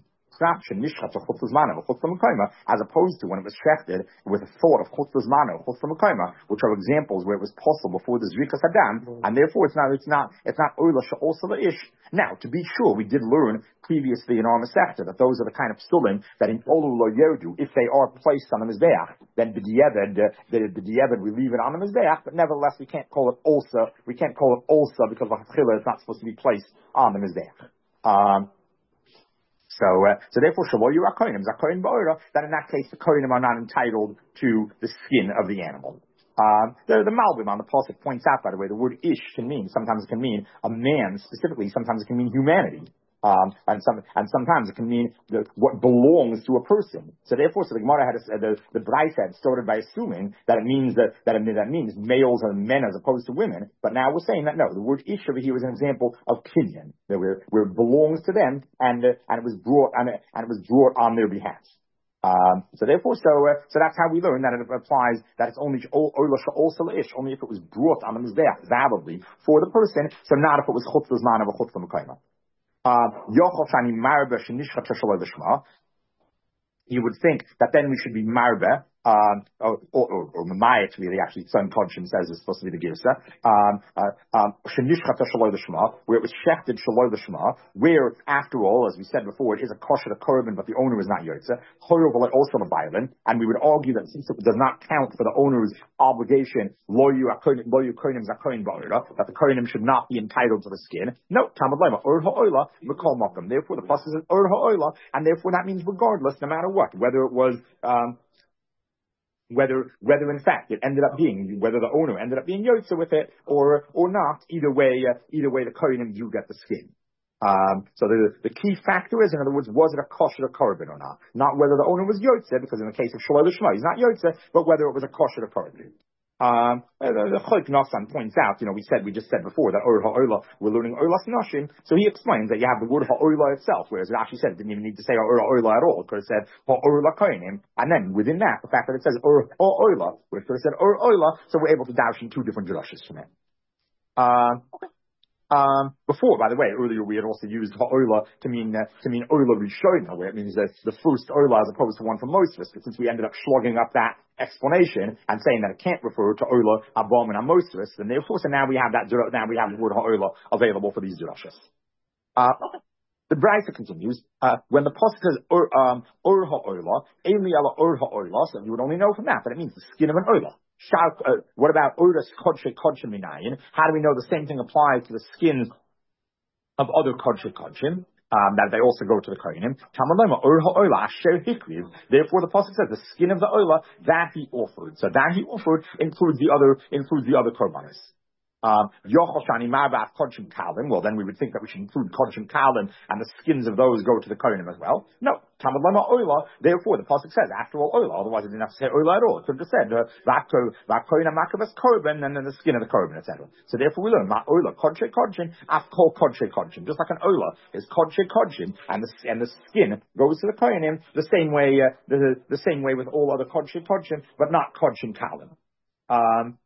A: As opposed to when it was shechted with a thought of chutzlas mano, chutzlas mekayma, which are examples where it was possible before the zrikas hadam, and therefore it's not, it's not, it's not oila she'olsa le'ish. Now, to be sure, we did learn previously in our Masechta that those are the kind of psulim that in olu lo yodu, if they are placed on the mizbeach, then b'diavad, uh, the b'diavad we leave it on the mizbeach, but nevertheless we can't call it olsa, we can't call it olsa because the hatchila is not supposed to be placed on the mizbeach. Um, So, uh, so therefore, shaloyu akoinim, zakoin ba'ora, that in that case the koinim are not entitled to the skin of the animal. Um, the, the Malbim on the pasuk points out, by the way, the word ish can mean, sometimes it can mean a man specifically, sometimes it can mean humanity. Um, and some, and sometimes it can mean the, what belongs to a person. So therefore, so the Gemara had a, the the Braisa had started by assuming that it means that that, it, that means males and men as opposed to women. But now we're saying that no, the word ish over here is an example of kinyan, that where where it belongs to them, and uh, and it was brought and, and it was brought on their behalf. Um, so therefore, so uh, so that's how we learn that it applies that it's only also ish, only if it was brought on the mizbeach validly for the person. So not if it was chutzlas man of a chutzlah mekayma. You would think that then we should be marbe, um, or, or, or, or mamayit, really, actually, Son Kodshim says it's supposed to be the girsa, um, uh, um, where it was shechted shaloi l'shma, where, after all, as we said before, it is a kosher a korban, but the owner is not yotze, also the violin, and we would argue that since it does not count for the owner's obligation, loyu koinim zakoin ba'ira, that the koinim should not be entitled to the skin. No, tamad lema, ur ha'oila, v'kol makom. Therefore, the pasuk is ur ha'oila, and therefore that means regardless, no matter what, whether it was, um, Whether, whether in fact it ended up being, whether the owner ended up being yotze with it or or not, either way, uh, either way, the kohenim do get the skin. Um, so the the key factor is, in other words, was it a kosher korban or not? Not whether the owner was yotze, because in the case of shaloi l'shma, he's not yotze, but whether it was a kosher korban. Um, the Chayk Nassan points out, you know, we said, we just said before that Or Ha'oila, we're learning Oilas Nashim, so he explains that you have the word Ha'oila itself, whereas Rashi said it didn't even need to say Or Ha'oila at all, it could have said Ha'oila Koinim, and then within that, the fact that it says Or Ha'oila, it could have said Or Ha'oila, so we're able to dash in two different drushes from it. Um, okay. Um, before, by the way, earlier we had also used ha'oila to mean uh, to mean oila rishoina, where it means that the first oila as opposed to one from Mosfus. But since we ended up slugging up that explanation and saying that it can't refer to oila abom and amosfus, then therefore, so now we have that now we have the word ha'oila available for these drashas. Uh, the Brisa continues, uh, when the pasuk says or um, or ha'oila, ainli ala or ha'oila, so you would only know from that that it means the skin of an oila. Shout, uh, what about Uras Kodshe Kodshim Minayin? How do we know the same thing applies to the skins of other Kodshe Kodshim? Um, that they also go to the kohenim. Therefore, the pasuk says the skin of the oila that he offered. So that he offered includes the other includes the other korbanos. Um, well, then we would think that we should include kodshim kalin and the skins of those go to the kohenim as well. No, tamad lama oila. Therefore, the pasuk says after all oila. Otherwise, it didn't have to say oila at all. It could have said vakoina makavas korban and then the skin of the korban, et cetera. So therefore, we learn ma oila kodshe kodshin af kol kodshe kodshin. Just like an oila is kodshe kodshin and the and the skin goes to the kohenim the same way uh, the the same way with all other kodshe kodshin, but not kodshim kalin. Um.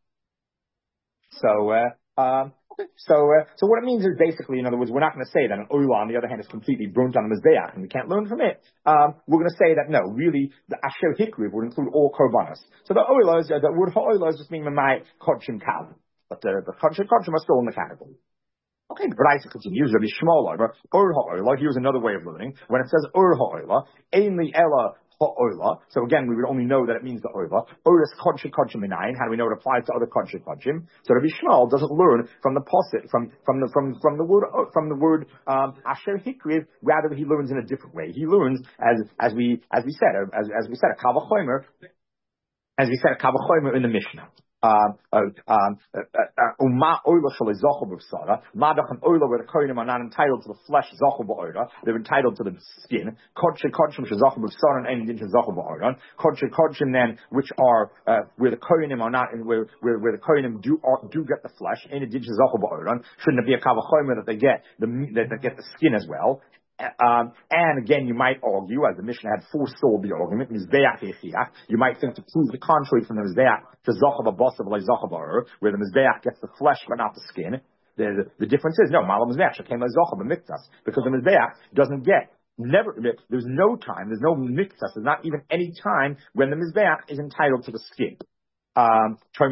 A: So, uh, um, so, uh, so what it means is basically, in other words, we're not going to say that an oila, on the other hand, is completely burnt on the mizbeach, and we can't learn from it. Um, we're going to say that no, really, the asher hikriv would include all korbanos. So the oila, uh, the word ha'oila is just meaning my kodshim kal, but the the kodshim kodshim are still in the category. Okay, but Isaac continues, Rabbi Shmuel, ur ha'oila. Here's another way of learning. When it says ur ha'oila, ainli ella ha'oila. So again, we would only know that it means the oila. Uris kodshim kodshim minayin. How do we know it applies to other kodshim kodshim? So Rabbi Shmuel doesn't learn from the posit, from from the from from the word from the word um, asher hikriv. Rather, he learns in a different way. He learns as as we as we said as as we said a kavachomer, as we said a kavachomer in the Mishnah. Um, um, Uma oila shel zochel b'vsara. Madach an oila where the kohenim are not entitled to the flesh zochel b'oila. They're entitled to the skin. Kodshe kodshim shel zochel b'vsara and endin shel zochel b'oila. Kodshe kodshim then, which are uh, where the kohenim are not, where where where the kohenim do are, do get the flesh. Endin shel zochel b'oila. Shouldn't it be a kavachomer that they get the that they get the skin as well? Um, and again, you might argue, as the Mishnah had forestalled the argument, you might think to prove the contrary from the Mizbeach to Zochav Abbasav like Zochav Arur, where the Mizbeach gets the flesh but not the skin. The, the, the difference is, no, Malam Mizbeach came as Zochav Miktas, because the Mizbeach doesn't get, never, there's no time, there's no Miktas, there's not even any time when the Mizbeach is entitled to the skin. Um, as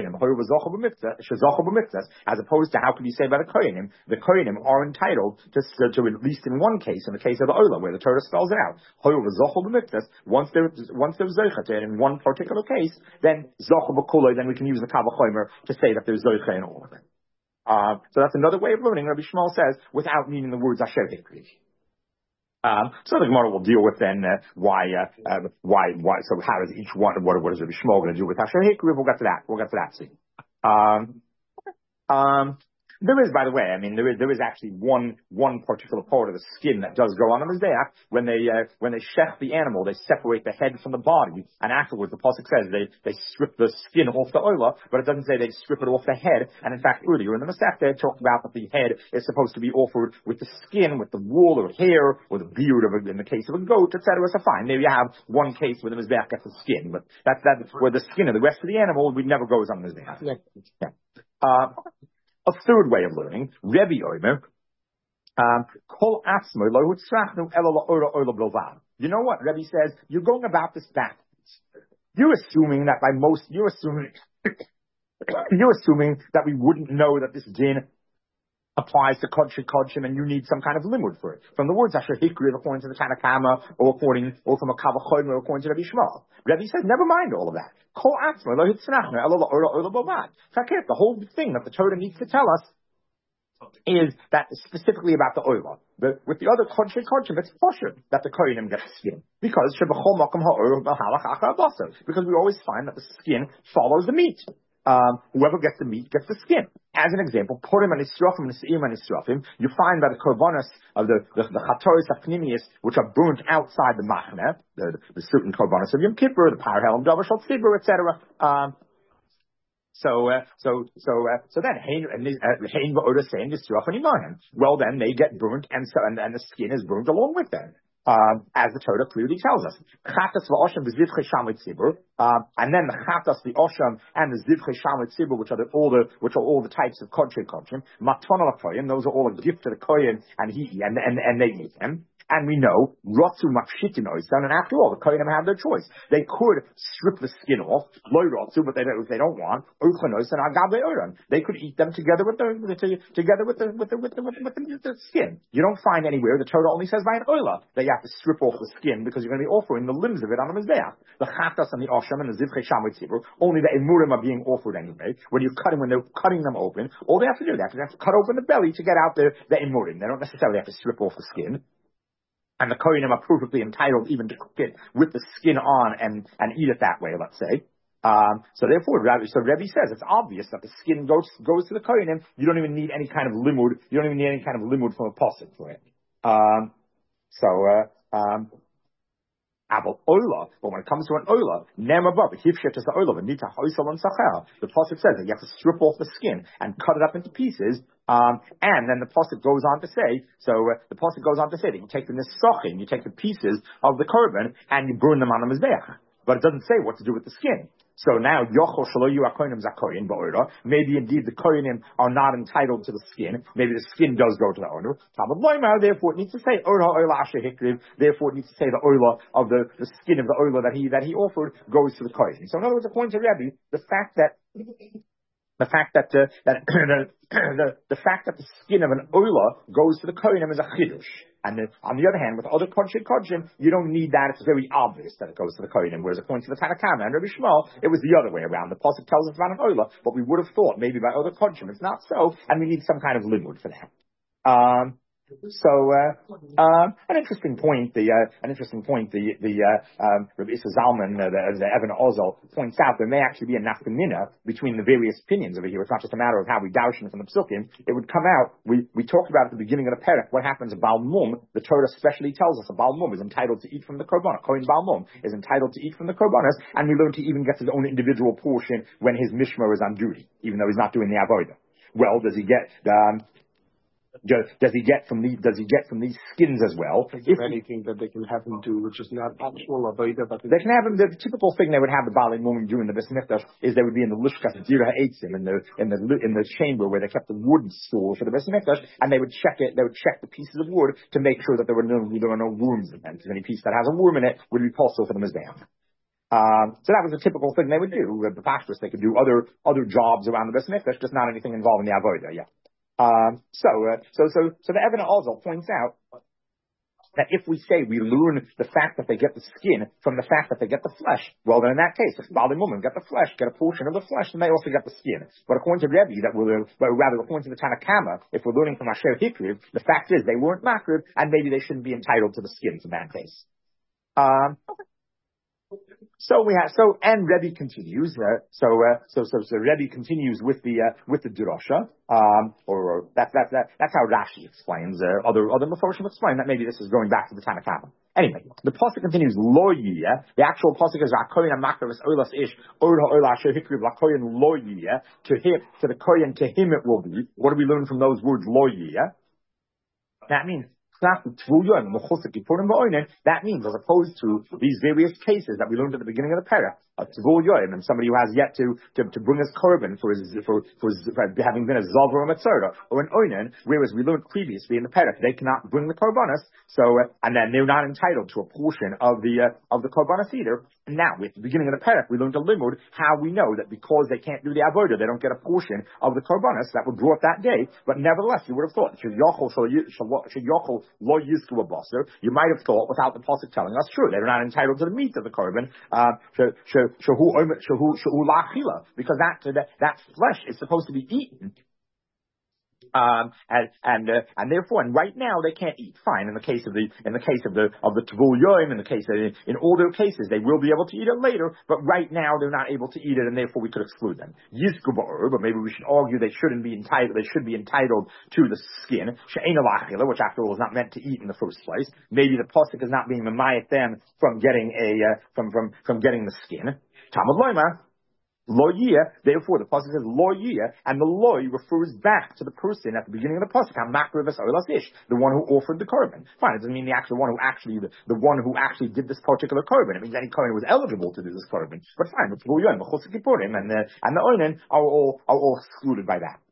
A: opposed to how can you say by the kohenim, the kohenim are entitled to, to at least in one case, in the case of the oila, where the Torah spells it out. Once they're once they're zochah in one particular case, then then we can use the kavachomer to say that there's zochah in all of them. Uh, so that's another way of learning. Rabbi Shmuel says without needing the words asher hikriv. Um, so the Gemara will deal with then uh, why, uh, uh, why, why. So how does each one? What, what is Rabbi Shmuel going to do with Asher Hikriv? We'll get to that. We'll get to that soon. Um, um, there is, by the way, I mean, there is there is actually one one particular part of the skin that does go on the mizbeach. When they uh, when they shech the animal, they separate the head from the body, and afterwards the pasuk says they they strip the skin off the oila, but it doesn't say they strip it off the head. And in fact, earlier in the Masechta they talked about that the head is supposed to be offered with the skin, with the wool or hair or the beard of a, in the case of a goat, et cetera. So fine, there you have one case where the mizbeach gets the skin, but that's that where the skin of the rest of the animal we never goes on the mizbeach. Yeah. Yeah. Uh, A third way of learning, Rebbe Omer, Kol Atzmo Lo Hutzrachnu Ela La'ora Ola Blovad. You know what? Rebbe says, you're going about this backwards. You're assuming that by most, you're assuming, you're assuming that we wouldn't know that this din applies to Kodshim Kodshim and you need some kind of limud for it. From the words Asher Hikriv according to the Tanakama or according, or from a Kavachomer or according to Rabbi Shmuel. Rebbe says, never mind all of that. The whole thing that the Torah needs to tell us is that specifically about the oila. But with the other kodshim kodshim, it's kosher that the kohenim gets the skin. Because because we always find that the skin follows the meat. Um, whoever gets the meat gets the skin. As an example, Purim and Yisrofim and Se'im and Yisrofim, you find by the korbanos of the the, the chatoris apnimius, which are burnt outside the machne, the, the, the certain korbanos of Yom Kippur, the parhelim, davar shel tzibur, et cetera. Um, so, uh, so, so, uh, so then, hein va'oda saying Yisrofim imanim. Well, then they get burnt, and so and, and the skin is burnt along with them. Um, as the Torah clearly tells us. Chatas v'osham v'zivchei shamit tzibur, um, and then the chatas, the osham, and the zivchei shamit tzibur, which are the, all the, which are all the types of kodshei kodshim, matona l'koyin, those are all a gift to the koyin, and he, and, and, and they eat them. And we know, Rotsu Mafshitin Oisan, and after all, the Kohanim have their choice. They could strip the skin off, Loy Rotsu, but they don't, if they don't want, Uchlan Oisan, Agabe Oran. They could eat them together with the, together with the, with the, with the, with the, with the, with the skin. You don't find anywhere, the Torah only says by an Oila, that you have to strip off the skin because you're going to be offering the limbs of it on the Mizbeach. The Chatas and the Osham and the Zivchei Sham with Tzibur, only the Emurim are being offered anyway. When you cut them, when they're cutting them open, all they have to do, they have to, they have to cut open the belly to get out the, the Emurim. They don't necessarily have to strip off the skin. And the Kohanim are perfectly entitled even to cook it with the skin on and, and eat it that way, let's say. Um, so therefore, Rabbi, so Rebbe says it's obvious that the skin goes, goes to the Kohanim. You don't even need any kind of limud. You don't even need any kind of limud from a pasuk for it. Um, so, uh, um, Abel Ola, but when it comes to an Ola, Nem above, Hifshet is the Ola, and Nita Hoysel and Sachel. The pasuk says that you have to strip off the skin and cut it up into pieces. Um, and then the pasuk goes on to say, so uh, the pasuk goes on to say that you take the nisachim, you take the pieces of the korban and you burn them on the mizbeach. But it doesn't say what to do with the skin. So now, Yochel Shalo Yu HaKohanim Zakoyin Ba'ora. Maybe indeed the Kohanim are not entitled to the skin. Maybe the skin does go to the owner. Talmud Loimar, therefore it needs to say Ora Oila Asher Hikriv. Therefore it needs to say the Oila of the, the skin of the Oila that he that he offered goes to the Kohanim. So in other words, according to Rebbe, the fact that The fact that uh, that the, the the fact that the skin of an oila goes to the kohenim is a chidush, and the, on the other hand, with other kodshim kodshim, you don't need that. It's very obvious that it goes to the kohenim. Whereas according to the Tanna Kamma and Rabbi Shmuel, it was the other way around. The pasuk tells us about an oila, but we would have thought maybe by other kodshim it's not so, and we need some kind of limud for that. Um, So, uh, um, an interesting point, the, uh, an interesting point, the, the, uh, um, Rabbi Issa Zalman, uh, the, the Evan Ozel points out there may actually be a nafkamina between the various opinions over here. It's not just a matter of how we darshan from the psukim. It would come out, we, we talked about at the beginning of the perek, what happens to Baal Mum. The Torah specially tells us a Baal Mum is entitled to eat from the korbanah. Kohen Baal Mum is entitled to eat from the korbanas, and we learn to even get his own individual portion when his mishmar is on duty, even though he's not doing the avodah. Well, does he get, um, Does, does he get from these? Does he get from these skins as well?
B: Is there anything that they can have him do, which is not actual avodah, but
A: they can have him. The typical thing they would have the Baalei Mumim do in the Beis Mikdash is they would be in the Lishkas Dira Eitzim in the in the in the chamber where they kept the wood store for the Beis Mikdash, and they would check it. They would check the pieces of wood to make sure that there were no there were no worms in them. Because any piece that has a worm in it would be possible for the Mizbeach. Um, so that was a typical thing they would do. The pastors, they could do other other jobs around the Beis Mikdash, just not anything involving the avodah. Yeah. Um, so, uh, so, so, so the Evan Ozel points out that if we say we learn the fact that they get the skin from the fact that they get the flesh, well then in that case, if Baalei Mumim get the flesh, get a portion of the flesh, then they also get the skin. But according to Rebbe, that we're, but rather according to the Tanna Kamma, if we're learning from Asher Hikriv, the fact is they weren't makriv, and maybe they shouldn't be entitled to the skins in that case. Um, okay. So we have so and Rebbe continues. Uh, so uh, so so so Rebbe continues with the uh, with the drasha. Um, or, or that that that that's how Rashi explains. Uh, other other Meforshim explain that maybe this is going back to the Tanna Kamma. Anyway, the pasuk continues. Lo yiyeh. The actual pasuk is Rakoyin Makravus Olas Ish Or HaOla Asher Hikriv Rakoyin Lo yiyeh. To him, to the Koyin, to him it will be. What do we learn from those words? Lo yiyeh. That means. That means, as opposed to these various cases that we learned at the beginning of the parah, a Tvul Yoim, and somebody who has yet to, to, to bring his korban for his, for, for, his, for having been a Zalvar or Matzorah, or an Oinen, whereas we learned previously in the parah, they cannot bring the korbanos, so, uh, and then they're not entitled to a portion of the, uh, of the korbanos either. And now, at the beginning of the parah, we learned a limud, how we know that because they can't do the avodah, they don't get a portion of the korbanos that were brought that day, but nevertheless, you would have thought, should Yochel, should Yochel, Lo Yizku a Basar, you might have thought, without the pasuk telling us, true, they're not entitled to the meat of the korban, uh, because that, that, that flesh is supposed to be eaten. Um, and and, uh, and therefore, and right now they can't eat. Fine. In the case of the in the case of the of the Tvul Yoim, in the case of, in all their cases, they will be able to eat it later. But right now they're not able to eat it, and therefore we could exclude them. Yizku ba'or, but maybe we should argue they shouldn't be entitled. They should be entitled to the skin. She'ein alachila, which after all is not meant to eat in the first place. Maybe the pasuk is not being memayat them from getting a uh, from from from getting the skin. Talmud Loimar. Lo yiyeh, therefore the pasuk says lo yiyeh, and the loy refers back to the person at the beginning of the pasuk, HaMakrivus Olas Ish, the one who offered the korban. Fine, it doesn't mean the actual one who actually, the, the one who actually did this particular korban. It means any kohen was eligible to do this korban. But fine, the Tvul Yoim, the Chosek Kippurim, and the and the Oinen are all are all excluded by that.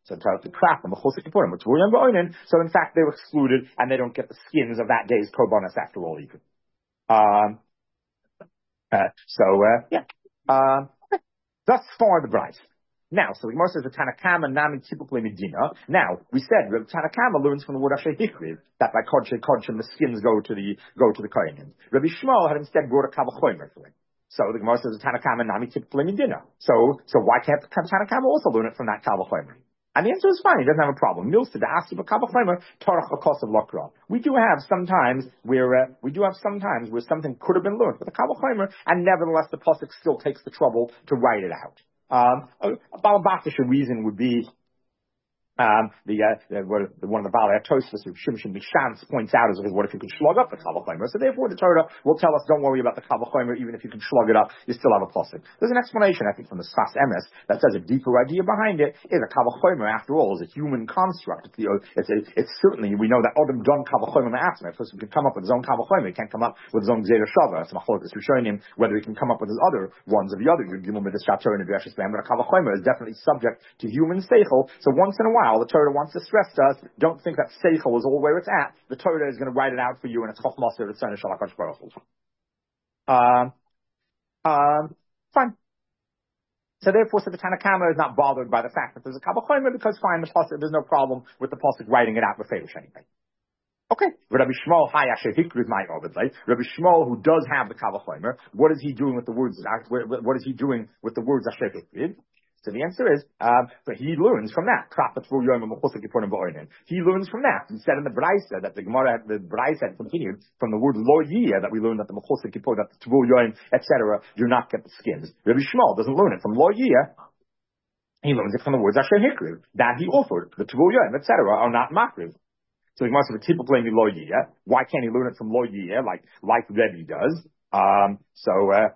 A: So to craft them, so in fact they're excluded and they don't get the skins of that day's korbanos after all either. Um, uh, so uh, yeah, um, okay. Thus far the Bryce. Now, so the Gemara says the Tanakama Nami typically Medina. Now we said the Tanakama learns from the word Asher Hikriv that by Kodshe Kodshim the skins go to the go to the Kohanim. Rabbi Shmuel had instead brought a Kavachomer for him. So the Gemara says the Tanakama Nami typically Medina. So so why can't the Tanakama also learn it from that Kavachomer? And the answer is fine. He doesn't have a problem. Milsa the Asiba Kavachomer Torach Akos of Lokra. We do have sometimes where uh, we do have sometimes where something could have been learned with a Kavachomer, and nevertheless the pasuk still takes the trouble to write it out. Um, a Balabatish reason would be Um, the, uh, the, the one of the Balei Tosfos, Shimshon Mishans, points out is, what if you could slug up the Kavachomer? So therefore the Torah will tell us, don't worry about the Kavachomer, even if you can slug it up, you still have a pasuk. There's an explanation, I think, from the Sfas Emes that says a deeper idea behind it is a Kavachomer, after all, is a human construct. It's, the, it's, a, it's certainly, we know that Adam done Kavachomer Ma'atzma. A person can come up with his own Kavachomer, he can't come up with his own Gzera Shava. It's Machlokas Rishonim, whether he can come up with his other ones of the other Yud Gimel Midas Shator and Dreshus Bam, but a Kavachomer is definitely subject to human seichel. So once in a while, the Torah wants to stress to us, don't think that seichel is all where it's at. The Torah is going to write it out for you, and it's chokhmah it's Tzon Shel HaKadosh Baruch Hu. Um, um, fine. So therefore, so the Tanakama is not bothered by the fact that there's a Kavachomer because fine, the pasuk, there's no problem with the pasuk writing it out with Feirush anyway. Okay, Rabbi Shmuel Hayasher Hikriv my Ovidlay. Rabbi Shmuel, who does have the Kavachomer, what is he doing with the words? What is he doing with the words Asher Hikriv? So the answer is, um, but he learns from that. He learns from that. He said in the Braisa that the Gemara, the Braisa had continued from the word lo yiyah that we learned that the Mechusik Kippur, that the Tvul Yoim, et cetera, do not get the skins. Rabbi Shmuel doesn't learn it from lo yiyah. He learns it from the words Asher Hikriv that he offered. The Tvul Yoim, et cetera, are not makriv. So he must have a typical name lo yiyah. Why can't he learn it from lo yiyah like like Rebbe does? Um, so. Uh,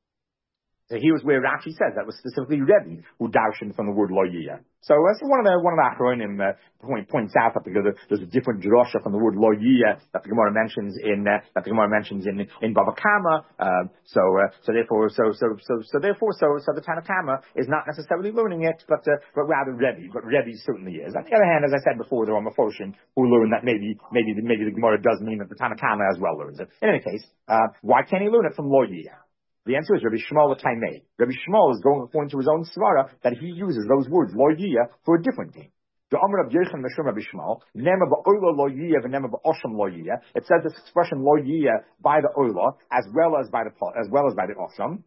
A: So here's where Rashi says that was specifically Rebbe who darshan from the word lo yiyah. So that's uh, so one of the one of the Achronim uh, point, points out that because there's a different drasha from the word lo yiyah that the Gemara mentions in uh, that the Gemara mentions in in Bava Kama. Uh, so uh, so therefore so so so so therefore so so the Tanakama is not necessarily learning it, but uh, but rather Rebbe. But Rebbe certainly is. On the other hand, as I said before, there are Mefoshim who learn that maybe maybe maybe the Gemara does mean that the Tanakama as well learns it. In any case, uh, why can't he learn it from lo yiyah? The answer is Rabbi Shmuel Taimei. Rabbi Shmuel is going according to his own svara that he uses those words lo yiyah for a different thing. The Amr of Yechon Meshum Rabbi Shmuel, Nema ba'ola lo yiyah v'nema ba'osham lo yiyah. It says this expression lo yiyah by the ola as well as by the as well as by the osham.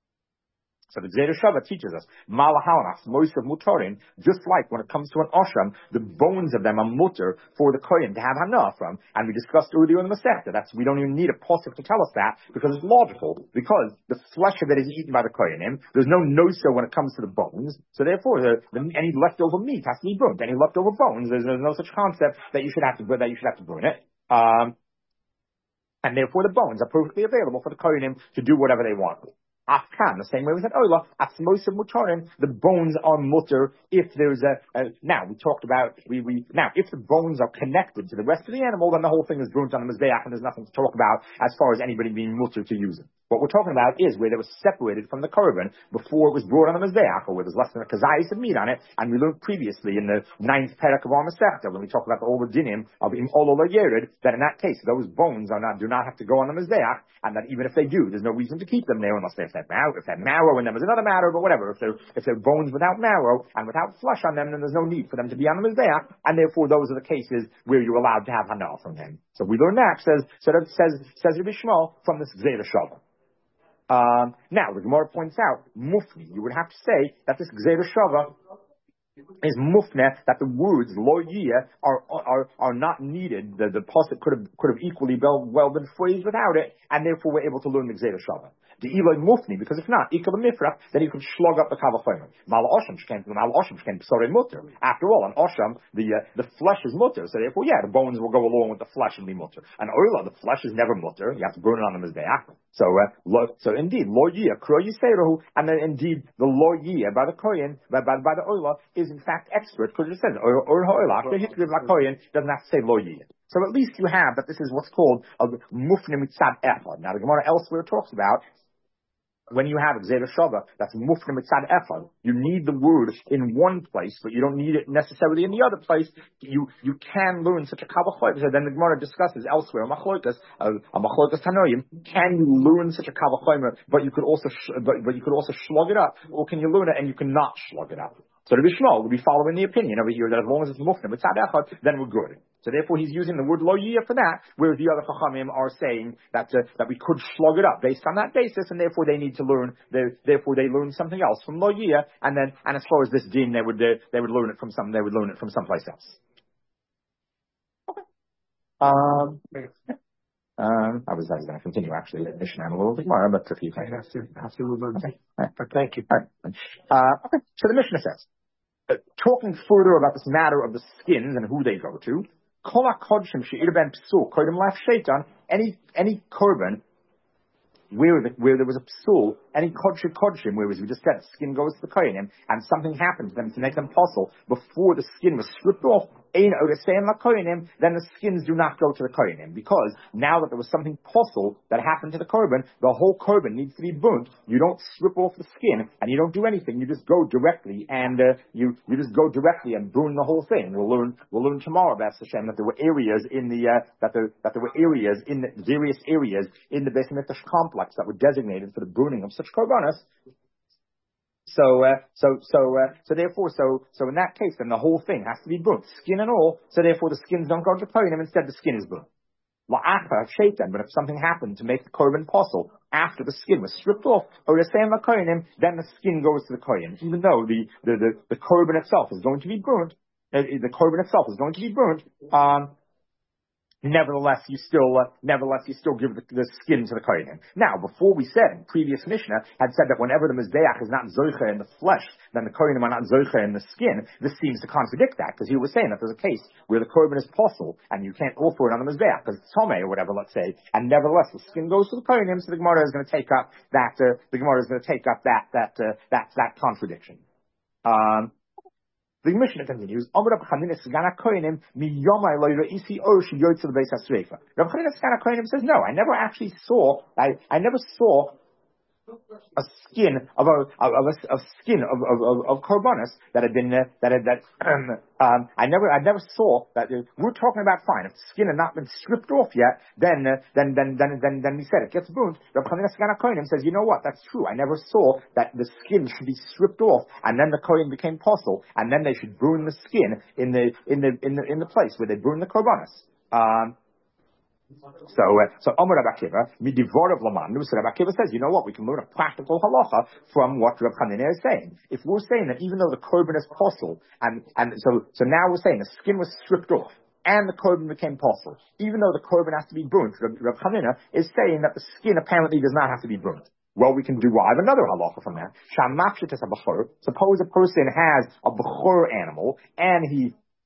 A: So the Gzera Shava teaches us, Malahalach, most of Mutorin, just like when it comes to an Osham, the bones of them are mutter for the Kohen to have Hana from. And we discussed earlier in the Masechta, that's, we don't even need a posuk to tell us that, because it's logical, because the flesh of it is eaten by the Kohenim, there's no nosa when it comes to the bones, so therefore, the, the, any leftover meat has to be burnt. Any leftover bones, there's, there's no such concept that you should have to, that you should have to burn it. Um, and therefore the bones are perfectly available for the Kohenim to do whatever they want. Afkan, the same way we said Ola, Atzmos of Mutorim, the bones are mutter if there's a, a, now we talked about, we, we, now if the bones are connected to the rest of the animal, then the whole thing is burnt on the Mizbeach and there's nothing to talk about as far as anybody being mutter to use it. What we're talking about is where they were separated from the korban before it was brought on the Mizbeach, or where there's less than a kazayis of meat on it, and we learned previously in the ninth parak of our Masechta, when we talked about all the dinim of Im Olola Yerid, that in that case, those bones are not, do not have to go on the Mizbeach, and that even if they do, there's no reason to keep them there unless they have marrow. If they have marrow in them is another matter, but whatever. If they're, if they're bones without marrow and without flesh on them, then there's no need for them to be on the Mizbeach, and therefore those are the cases where you're allowed to have Hana from them. So we learn that, says, so that says, says Rabbi Shmuel from this Gzera Shava. Um, now, the Gemara points out, mufni, you would have to say that this Gzera Shava is mufne, that the words lo yiyah are, are, are not needed. The, the pasuk could have, could have equally well, well been phrased without it, and therefore we're able to learn the Gzera Shava. The Eloi Mufni, because if not, Ikal Mifrach, then you could slug up the Kavachomer. Mal Osham Shkem, Mal Osham Shkem, Psore Mutter. After all, on Osham, the, uh, the flesh is mutter, so therefore, yeah, the bones will go along with the flesh and be mutter. And Oila, the flesh is never mutter, you have to burn it on the Mizbeach. So, uh, lo, so indeed, Lo Yiyah, Kro Yiserahu, and then indeed, the Lo Yiyah by the Kohen, by, by, by the Oila, is in fact expert, because it says, Or Ha'oila, the Hikriv La Kohen, doesn't have to say Lo Yiyah. So at least you have that this is what's called a Mufne Mitzad Echad. Now the Gemara elsewhere talks about when you have Gzeira Shava, that's mufna mitzad echad. You need the word in one place, but you don't need it necessarily in the other place. You you can learn such a kavachoy. So then the Gemara discusses elsewhere a machlokas, a machlokas tanoim. Can you learn such a kavachoy, but you could also sh- but, but you could also slug it up, or can you learn it and you cannot slug it up? So the Bishmal would be following the opinion over here that as long as it's mufna mitzad echad, then we're good. So therefore, he's using the word lo yiyah for that, whereas the other chachamim are saying that uh, that we could slug it up based on that basis, and therefore they need to learn. Therefore, they learn something else from lo yiyah, and then and as far as this din, they would uh, they would learn it from some they would learn it from someplace else. Okay. Um. Um, I was, I was going to continue actually the Mishnah a little bit more, but if you can,
B: I have to have to move on.
A: Okay. Right.
B: But thank you.
A: All right. Uh, okay. So the Mishnah says, uh, talking further about this matter of the skins and who they go to, Kol HaKodshim she'ir ben psul kodim laf shaitan, any any korban where the, where there was a psul, any kodshim kodshim, where as we just said, the skin goes to the kohenim, and something happened to them to make them possible before the skin was stripped off, ein oresein la kohenim, then the skins do not go to the kohenim, because now that there was something possible that happened to the korban, the whole korban needs to be burnt. You don't strip off the skin, and you don't do anything. You just go directly, and uh, you you just go directly and burn the whole thing. We'll learn we'll learn tomorrow about Hashem that there were areas in the uh, that there that there were areas in the various areas in the Beis Hamikdash complex that were designated for the burning of such korbanos. So, uh, so, so, uh, so therefore, so, so in that case, then the whole thing has to be burnt, skin and all. So therefore, the skins don't go to kohenim. Instead, the skin is burnt. La'acha shaitan. But if something happened to make the korban possible after the skin was stripped off, or the same kohenim, then the skin goes to the kohen. Even though the the the, the korban itself is going to be burnt, uh, the korban itself is going to be burnt. Um, Nevertheless, you still, uh, nevertheless, you still give the, the skin to the kohen. Now, before we said, previous Mishnah had said that whenever the mizbeach is not zoicha in the flesh, then the kohenim are not zoicha in the skin. This seems to contradict that, because he was saying that there's a case where the korban is possible, and you can't offer it on the mizbeach, because it's tomei or whatever, let's say, and nevertheless, the skin goes to the kohenim, so the Gemara is going to take up that, uh, the Gemara is going to take up that, that, uh, that, that contradiction. Um, The Mishnah continues. Amar Rav Chanina Sgana Kohenim miyomai lo yirisi or sheyotze lebeis hasreifa. Rav Chanina Sgana Kohenim says, no, I never actually saw. I I never saw a skin of a of a, a skin of of of, of korbanos that had been uh, that had that um, um I never I never saw that uh, we're talking about fine if the skin had not been stripped off yet then uh, then then then then then we said it gets burnt. Rav Chanina Sgana Kohenim says, you know what, that's true. I never saw that the skin should be stripped off and then the kohen became possible and then they should burn the skin in the in the in the in the place where they burn the korbanos. Um So, uh, so Amar Rav Akiva, midivor of Lamandu, so Rav Akiva says, you know what, we can learn a practical halacha from what Rav Chanina is saying. If we're saying that even though the korban is possible, and, and so, so now we're saying the skin was stripped off, and the korban became possible, even though the korban has to be burnt, Rav, Rav Chanina is saying that the skin apparently does not have to be burnt. Well, we can derive another halacha from that. Suppose a person has a bechor animal, and he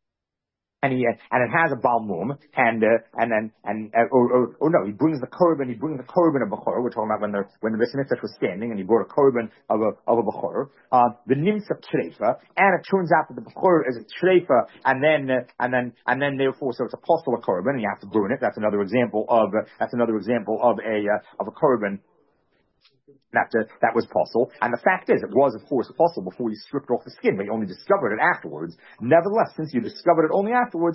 A: And he and it has a balmum, and uh, and then and uh, or, or or no, he brings the korban. He brings the korban of bechor. We're talking about when the when the Beis Hamikdash was standing, and he brought a korban of a of a bechor. Uh, the nimsa treifa, and it turns out that the bechor is a treifa, and then uh, and then and then therefore, so it's a possible korban, and you have to burn it. That's another example of uh, that's another example of a uh, of a korban that uh, that was possible. And the fact is, it was, of course, possible before you stripped off the skin, but you only discovered it afterwards. Nevertheless, since you discovered it only afterwards,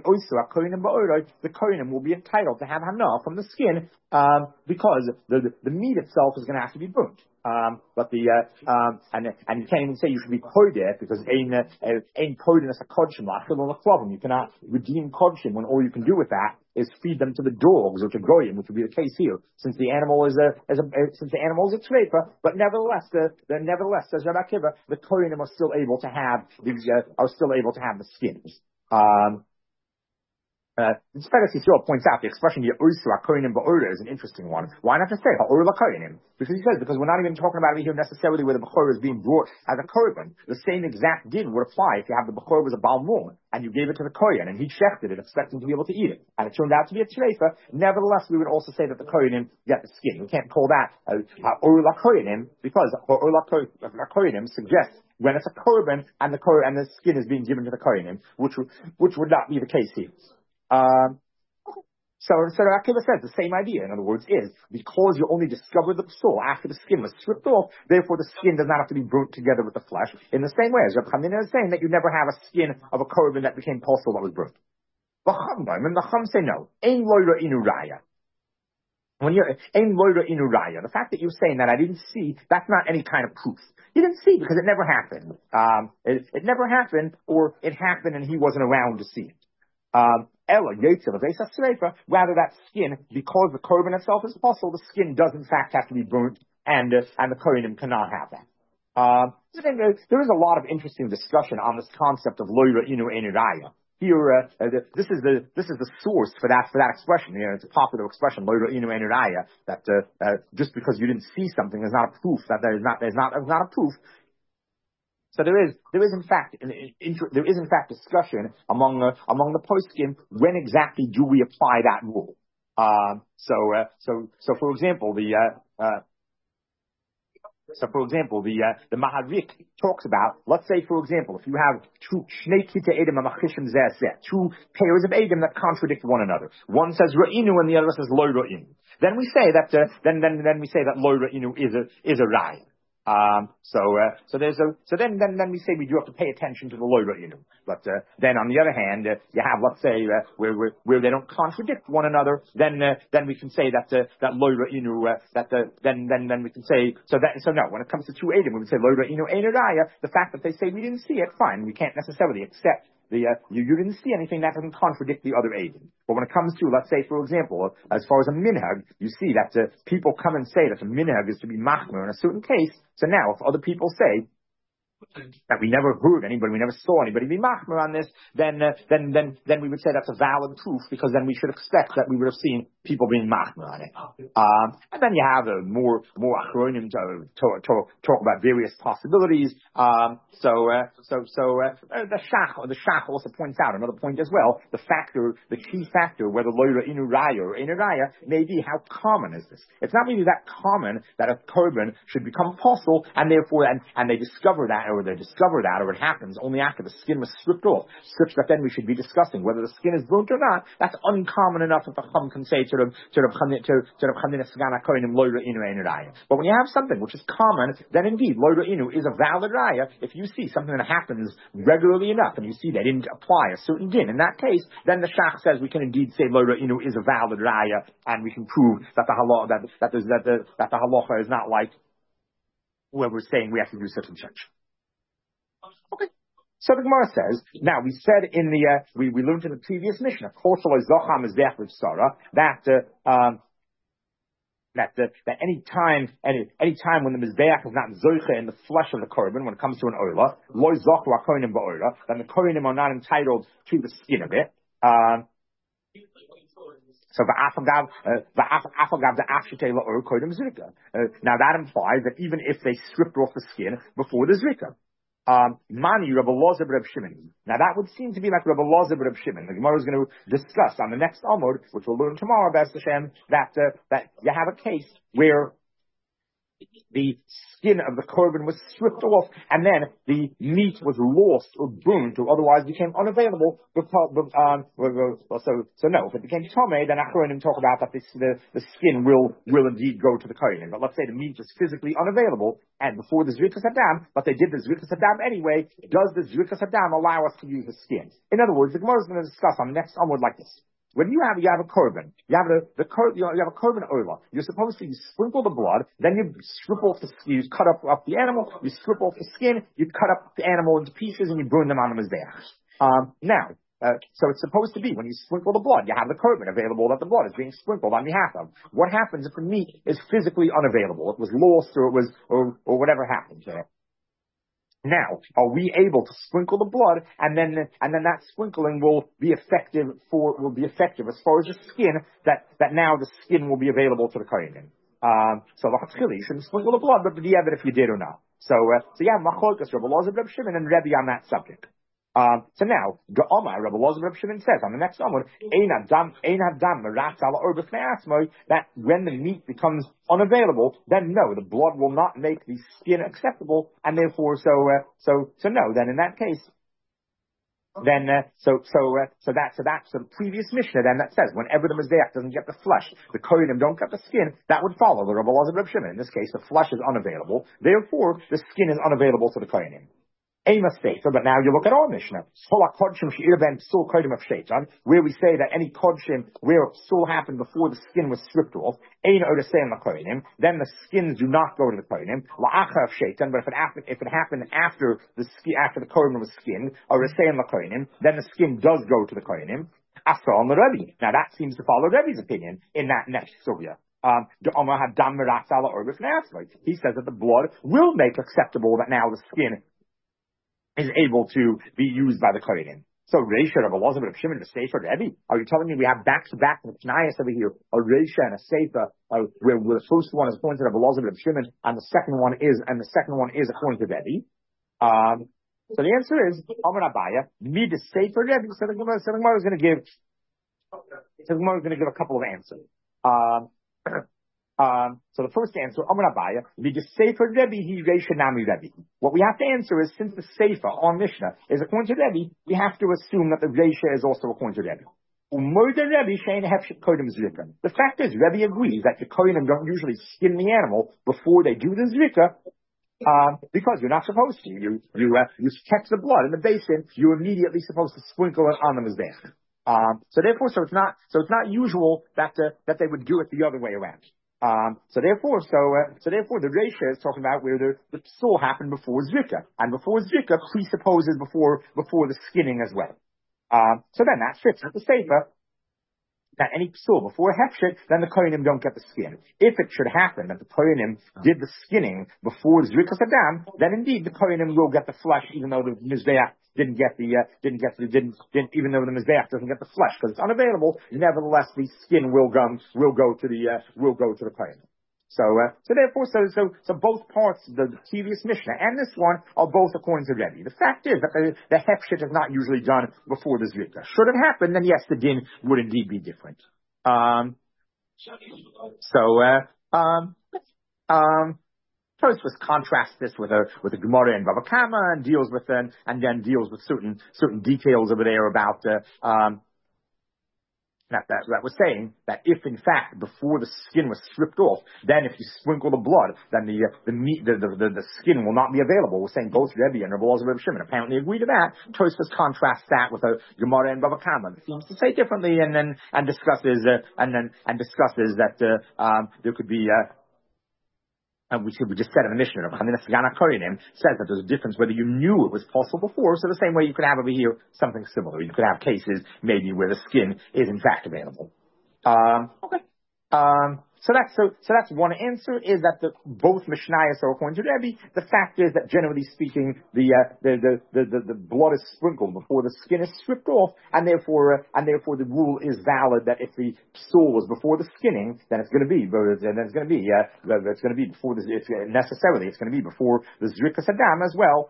A: the kohenim will be entitled to have hana from the skin, um, because the, the the meat itself is going to have to be burnt. Um, but the uh, um, and and you can't even say you should be koder because ain ain koder is a kodshim la'achil. You cannot redeem kodshim when all you can do with that is feed them to the dogs or to goyim, which would be the case here, since the animal is a, is a since the animal is a treifa. But nevertheless, the, the nevertheless, says Rav Akiva, the kohenim are still able to have these uh, are still able to have the skins. Um, Uh, Tzferes Yisrael points out the expression Ye'osu HaKohenim Ba'ora is an interesting one. Why not just say Ha'or LaKohenim? Because he says, because we're not even talking about it here necessarily where the Bechor is being brought as a korban. The same exact din would apply if you have the Bechor was a Balmum and you gave it to the Kohen and he shechted it expecting to be able to eat it. And it turned out to be a Treifa. Nevertheless, we would also say that the Kohenim get the skin. We can't call that uh, Ha'or LaKohenim because Ha'or LaKohenim suggests when it's a korban and the Kohen and the skin is being given to the Kohenim, which which would not be the case here. Um, So, so Akiva says the same idea. In other words, is because you only discovered the psul after the skin was stripped off, therefore the skin does not have to be burnt together with the flesh. In the same way as Reb Chanina is saying that you never have a skin of a korban that became possible that was burnt. The Chum, and the Chum say no. Ein loira inu raya. When you're ein loira inu raya, the fact that you're saying that I didn't see, that's not any kind of proof. You didn't see because it never happened. Um, it, it never happened, or it happened and he wasn't around to see it. Um, Ella, rather that skin, because the korban itself is possible, the skin does in fact have to be burnt, and uh, and the kohenim cannot have that. Um, so then, uh, there is a lot of interesting discussion on this concept of loira inu eniraya. Here, uh, uh, this is the this is the source for that for that expression. You know, it's a popular expression, loira inu eniraya. That uh, uh, just because you didn't see something is not a proof that there is not there's not there's not a proof. So there is, there is in fact, an, inter, there is in fact discussion among uh, among the poskim when exactly do we apply that rule. Um, so, uh, so, so for example, the uh, uh, so for example, the uh, the Mahavik talks about, let's say for example, if you have two shnei kita edim amachishim zeh two pairs of edim that contradict one another. One says ra'inu and the other says lo ra'inu. Then we say that uh, then then then we say that lo ra'inu is a is a raya. Um, so, uh, so there's a, so then, then, then we say we do have to pay attention to the loira, you know. But, uh, then on the other hand, uh, you have, let's say, uh, where, where, where they don't contradict one another, then, uh, then we can say that, uh, that loira, you know, uh, that, uh, then, then, then we can say, so that, so no, when it comes to two Adam, we would say loira, you know, einaraya, the fact that they say we didn't see it, fine, we can't necessarily accept The, uh, you, you didn't see anything that doesn't contradict the other Eidim. But when it comes to, let's say, for example, as far as a minhag, you see that uh, people come and say that the minhag is to be machmer in a certain case. So now, if other people say that we never heard anybody, we never saw anybody be machmer on this, then, uh, then, then, then we would say that's a valid proof, because then we should expect that we would have seen people being machmer on it. Um, and then you have uh, more, more achronim to, to, to talk about various possibilities. Um, so, uh, so, so, uh, the Shach, the Shach also points out another point as well. The factor, the key factor, whether loira inu raya or inu raya, may be how common is this. It's not really that common that a korban should become possible, and therefore, and, and they discover that, or they discover that, or it happens only after the skin was stripped off, such that then we should be discussing whether the skin is burnt or not. That's uncommon enough that the Chum can say to the, to the, to, to the Chanina Sagana Kohenim loira inu inu raya. But when you have something which is common, then indeed, loira inu is a valid raya. If you see something that happens regularly enough, and you see they didn't apply a certain din, in that case, then the Shach says we can indeed say loira inu is a valid raya, and we can prove that the halacha, that, that, that, the, that the halacha is not like whoever's saying we have to do such and such. Okay. So the Gemara says, now we said in the, uh, we, we learned in the previous Mishnah, that, uh, um, that, uh, that any time, any, any time when the Mizbeach is not zoiche in the flesh of the korban, when it comes to an oila, lo zochu ha-kohenim ba'oila, then the kohenim are not entitled to the skin of it. Um, So va'afagav, va'afagav the afshitei la'or kodim zrika. Now that implies that even if they stripped off the skin before the zrika, um, mani Rabbi Elazar Reb Shimon. Now that would seem to be like Rabbi Elazar Reb Shimon. The Gemara is going to discuss on the next Amud, which we'll learn tomorrow, B'ez Hashem, that uh, that you have a case where the skin of the korban was stripped off, and then the meat was lost or burnt or otherwise became unavailable. Because, um, well, so, so no, if it became tomei, then Achronim talk about that this, the, the skin will, will indeed go to the kohen. But let's say the meat is physically unavailable, and before the zrikas hadam, but they did the zrikas hadam anyway, does the zrikas hadam allow us to use the skin? In other words, the Gemara is going to discuss on the next onward like this. When you have, you have a korban, you have a, the you have a korban oila, you're supposed to, you sprinkle the blood, then you strip off the, you cut up, up the animal, you strip off the skin, you cut up the animal into pieces, and you burn them on the mizbeach. Um, now, uh, so it's supposed to be, when you sprinkle the blood, you have the korban available that the blood is being sprinkled on behalf of. What happens if the meat is physically unavailable? It was lost, or it was, or, or whatever happened to it. Now, are we able to sprinkle the blood, and then and then that sprinkling will be effective for will be effective as far as the skin, that, that now the skin will be available to the kohenim. Um, so you shouldn't sprinkle the blood, but the evidence if you did or not. So uh, so yeah, machlokes Rabbi Elazar Reb Shimon and Rebbe on that subject. Um, so now, Ga'omar, Rabbi Elazar Reb Shimon says on the next Amud, Ein hadam, ein hadam, meratz ala or b'fnei atzmo, that when the meat becomes unavailable, then no, the blood will not make the skin acceptable, and therefore, so, uh, so, so no, then in that case, then uh, so so uh, so that so that's the previous Mishnah then that says whenever the mizbeach doesn't get the flesh, the kohenim don't get the skin. That would follow the Rabbi Elazar Reb Shimon. In this case, the flesh is unavailable, therefore the skin is unavailable to the kohenim. A mistake. But now you look at our Mishnah, where we say that any kodshim where a psul happened before the skin was stripped off, then the skins do not go to the kohenim. But if it happened, if it happened after the skin, after the kohenim was skinned, or then the skin does go to the kohenim. Now that seems to follow Rebbe's opinion in that next sugya. Um, he says that the blood will make acceptable that now the skin is able to be used by the kohenim. So Reisha, Rabbi Elazar, Rabbi Shimon, the Sefer, Rebbe, are you telling me we have back to back the Tanayas over here, a Reisha and a Sefer, uh, where, where the first one is according to Rabbi Elazar, Rabbi Shimon, and the second one is, and the second one is according to Rebbe? Um, so the answer is Amar Abaya, me the Sefer Rebbe. So the Gemara, so the Gemara is going to give, so the Gemara is going to give a couple of answers. Um, Um, so the first answer, Amar Abaya, the Sefer Rebbe, he Reisha Nami Rebbe. What we have to answer is, since the Sefer on Mishnah is according to Rebbe, we have to assume that the Reisha is also according to Rebbe. The fact is, Rebbe agrees that the kohenim don't usually skin the animal before they do the zrika, um, because you're not supposed to. You you uh, you catch the blood in the basin, you're immediately supposed to sprinkle it on the mizbech. Um, so therefore, so it's not so it's not usual that uh, that they would do it the other way around. Um, so therefore, so uh, so therefore, the Reisha is talking about where the the psul happened before zrika, and before zrika presupposes before before the skinning as well. Um, so then that fits with the Sefer that any psul before hefshit, then the kohenim don't get the skin. If it should happen that the kohenim did the skinning before zrikas adam, then indeed the kohenim will get the flesh, even though the mizbeach didn't get the uh, didn't get the didn't didn't even though the mizbeach doesn't get the flesh because it's unavailable. Nevertheless, the skin will go will go to the uh, will go to the kohenim. So, uh, so therefore, so, so, so both parts, the previous Mishnah and this one, are both according to Rebbe. The fact is that the, the hefshit is not usually done before the zrika. Should it happen, then yes, the din would indeed be different. Um, so, uh, um, um, Tosfos contrasts this with a with a Gemara in Bava Kama and deals with them, and then deals with certain certain details over there about uh, um. That, that, that was saying that if in fact before the skin was stripped off, then if you sprinkle the blood, then the uh, the meat the, the, the the skin will not be available. We're saying both Rebbe and Rabbi Elazar Reb Shimon apparently agree to that. Tosfos contrasts that with a Gemara in Bava Kama. It seems to say differently, and then and discusses uh, and then and discusses that uh, um, there could be. Uh, And we, we just said in the Mishnah, Chanina Sagana Kohenim says that there's a difference whether you knew it was possible before. So the same way you could have over here something similar. You could have cases maybe where the skin is in fact available. Um, okay. Um, so that's so so that's one answer is that the both Mishnayos are according to Rebbe. The fact is that generally speaking, the uh, the, the, the the the blood is sprinkled before the skin is stripped off, and therefore uh, and therefore the rule is valid that if the psul was before the skinning, then it's going to be then it's going to be uh, it's going to be before the if necessarily it's going to be before the zrikas adam as well.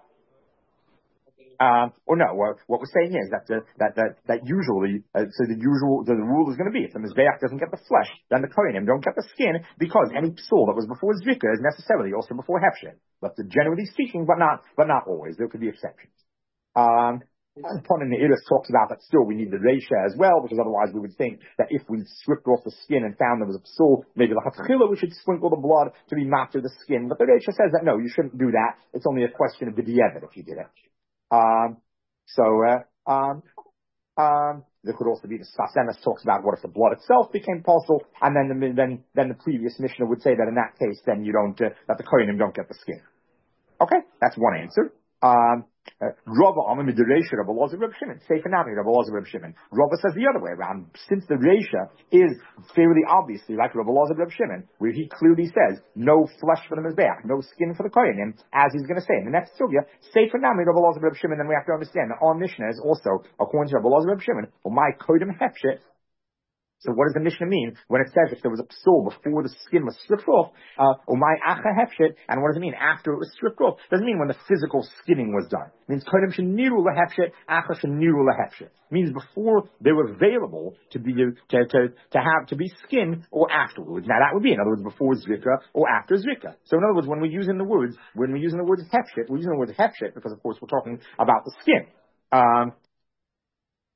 A: Um, or no, uh, what we're saying is that uh, that that that usually, uh, so the usual the, the rule is going to be if the mizbeach doesn't get the flesh, then the kohenim don't get the skin because any psul that was before zrika is necessarily also before hefshet. But the, generally speaking, but not but not always. There could be exceptions. Um, and Ponin Ne'iris talks about that still we need the reisha as well, because otherwise we would think that if we stripped off the skin and found there was a psul, maybe the hatchila we should sprinkle the blood to be matter the skin. But the reisha says that no, you shouldn't do that. It's only a question of the di'evet if you did it. Um, so, uh, um, um, there could also be the Sasemis talks about what if the blood itself became possible, and then the, then, then the previous Mishnah would say that in that case, then you don't, uh, that the kohenim don't get the skin. Okay, that's one answer. Um, Rava Amim the Reisha, Rabbi Elazar Reb Shimon, Sefer Nami, Rabbi Elazar Reb Shimon. Rava says the other way around. Since the Reisha is fairly obviously like Rabbi Elazar Reb Shimon, where he clearly says no flesh for the mizbeach, no skin for the kohenim, as he's going to say in the next sugya. Sefer Nami, Rabbi Elazar Reb Shimon. Then we have to understand that our Mishnah is also according to Rabbi Elazar Reb Shimon. Well, my kohenim hefshet. So what does the Mishnah mean when it says if there was a psul before the skin was stripped off, uh, umay acha hefshet, and what does it mean after it was stripped off? It doesn't mean when the physical skinning was done. It means kodim sheniru lahefshet, acha sheniru lahefshet. It means before they were available to be to, to to have to be skinned or afterwards. Now that would be in other words before zrika or after zrika. So in other words, when we're using the words when we're using the words hefshet, we're using the words hefshet because of course we're talking about the skin. Um,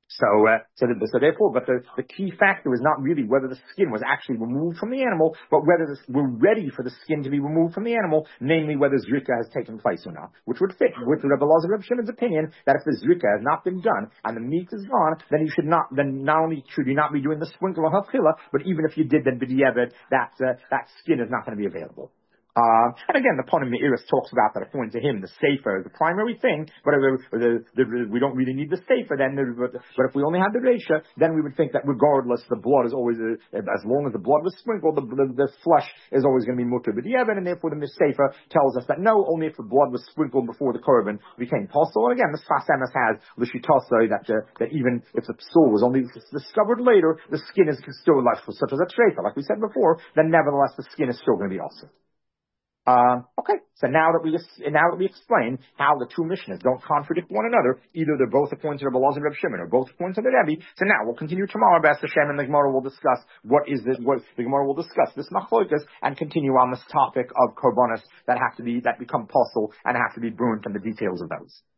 A: So, uh, so, the, so therefore, but the, the key factor is not really whether the skin was actually removed from the animal, but whether this, we're ready for the skin to be removed from the animal, namely whether zrika has taken place or not, which would fit with Rebbe Elazar Reb Shimon's opinion that if the zrika has not been done and the meat is gone, then you should not, then not only should you not be doing the sprinkle of hafchila, but even if you did, then b'diavad, that, uh, that skin is not going to be available. Uh, and again, the Ponim Me'iris talks about that according to him, the Sefer is the primary thing, but if, the, the, the, we don't really need the Sefer then, but, but if we only had the Reisha, then we would think that regardless, the blood is always, uh, as long as the blood was sprinkled, the, the, the flesh is always going to be mutter b'diavad, and therefore the Sefer tells us that no, only if the blood was sprinkled before the korban became possible. And again, the Sfas Emes has l'shitasa that, uh, that even if the psul was only discovered later, the skin is still like, such as a treifa, like we said before, then nevertheless the skin is still going to be also. Um, okay, so now that we just, now that we explain how the two Mishnahs don't contradict one another, either they're both according to Rebbe Elazar and Reb Shimon, or both according to the Rebbe. So now we'll continue tomorrow, B'ez Hashem, and the Gemara will discuss what is this. What the Gemara will discuss this machlokas and continue on this topic of korbanos that have to be that become possible and have to be burned and the details of those.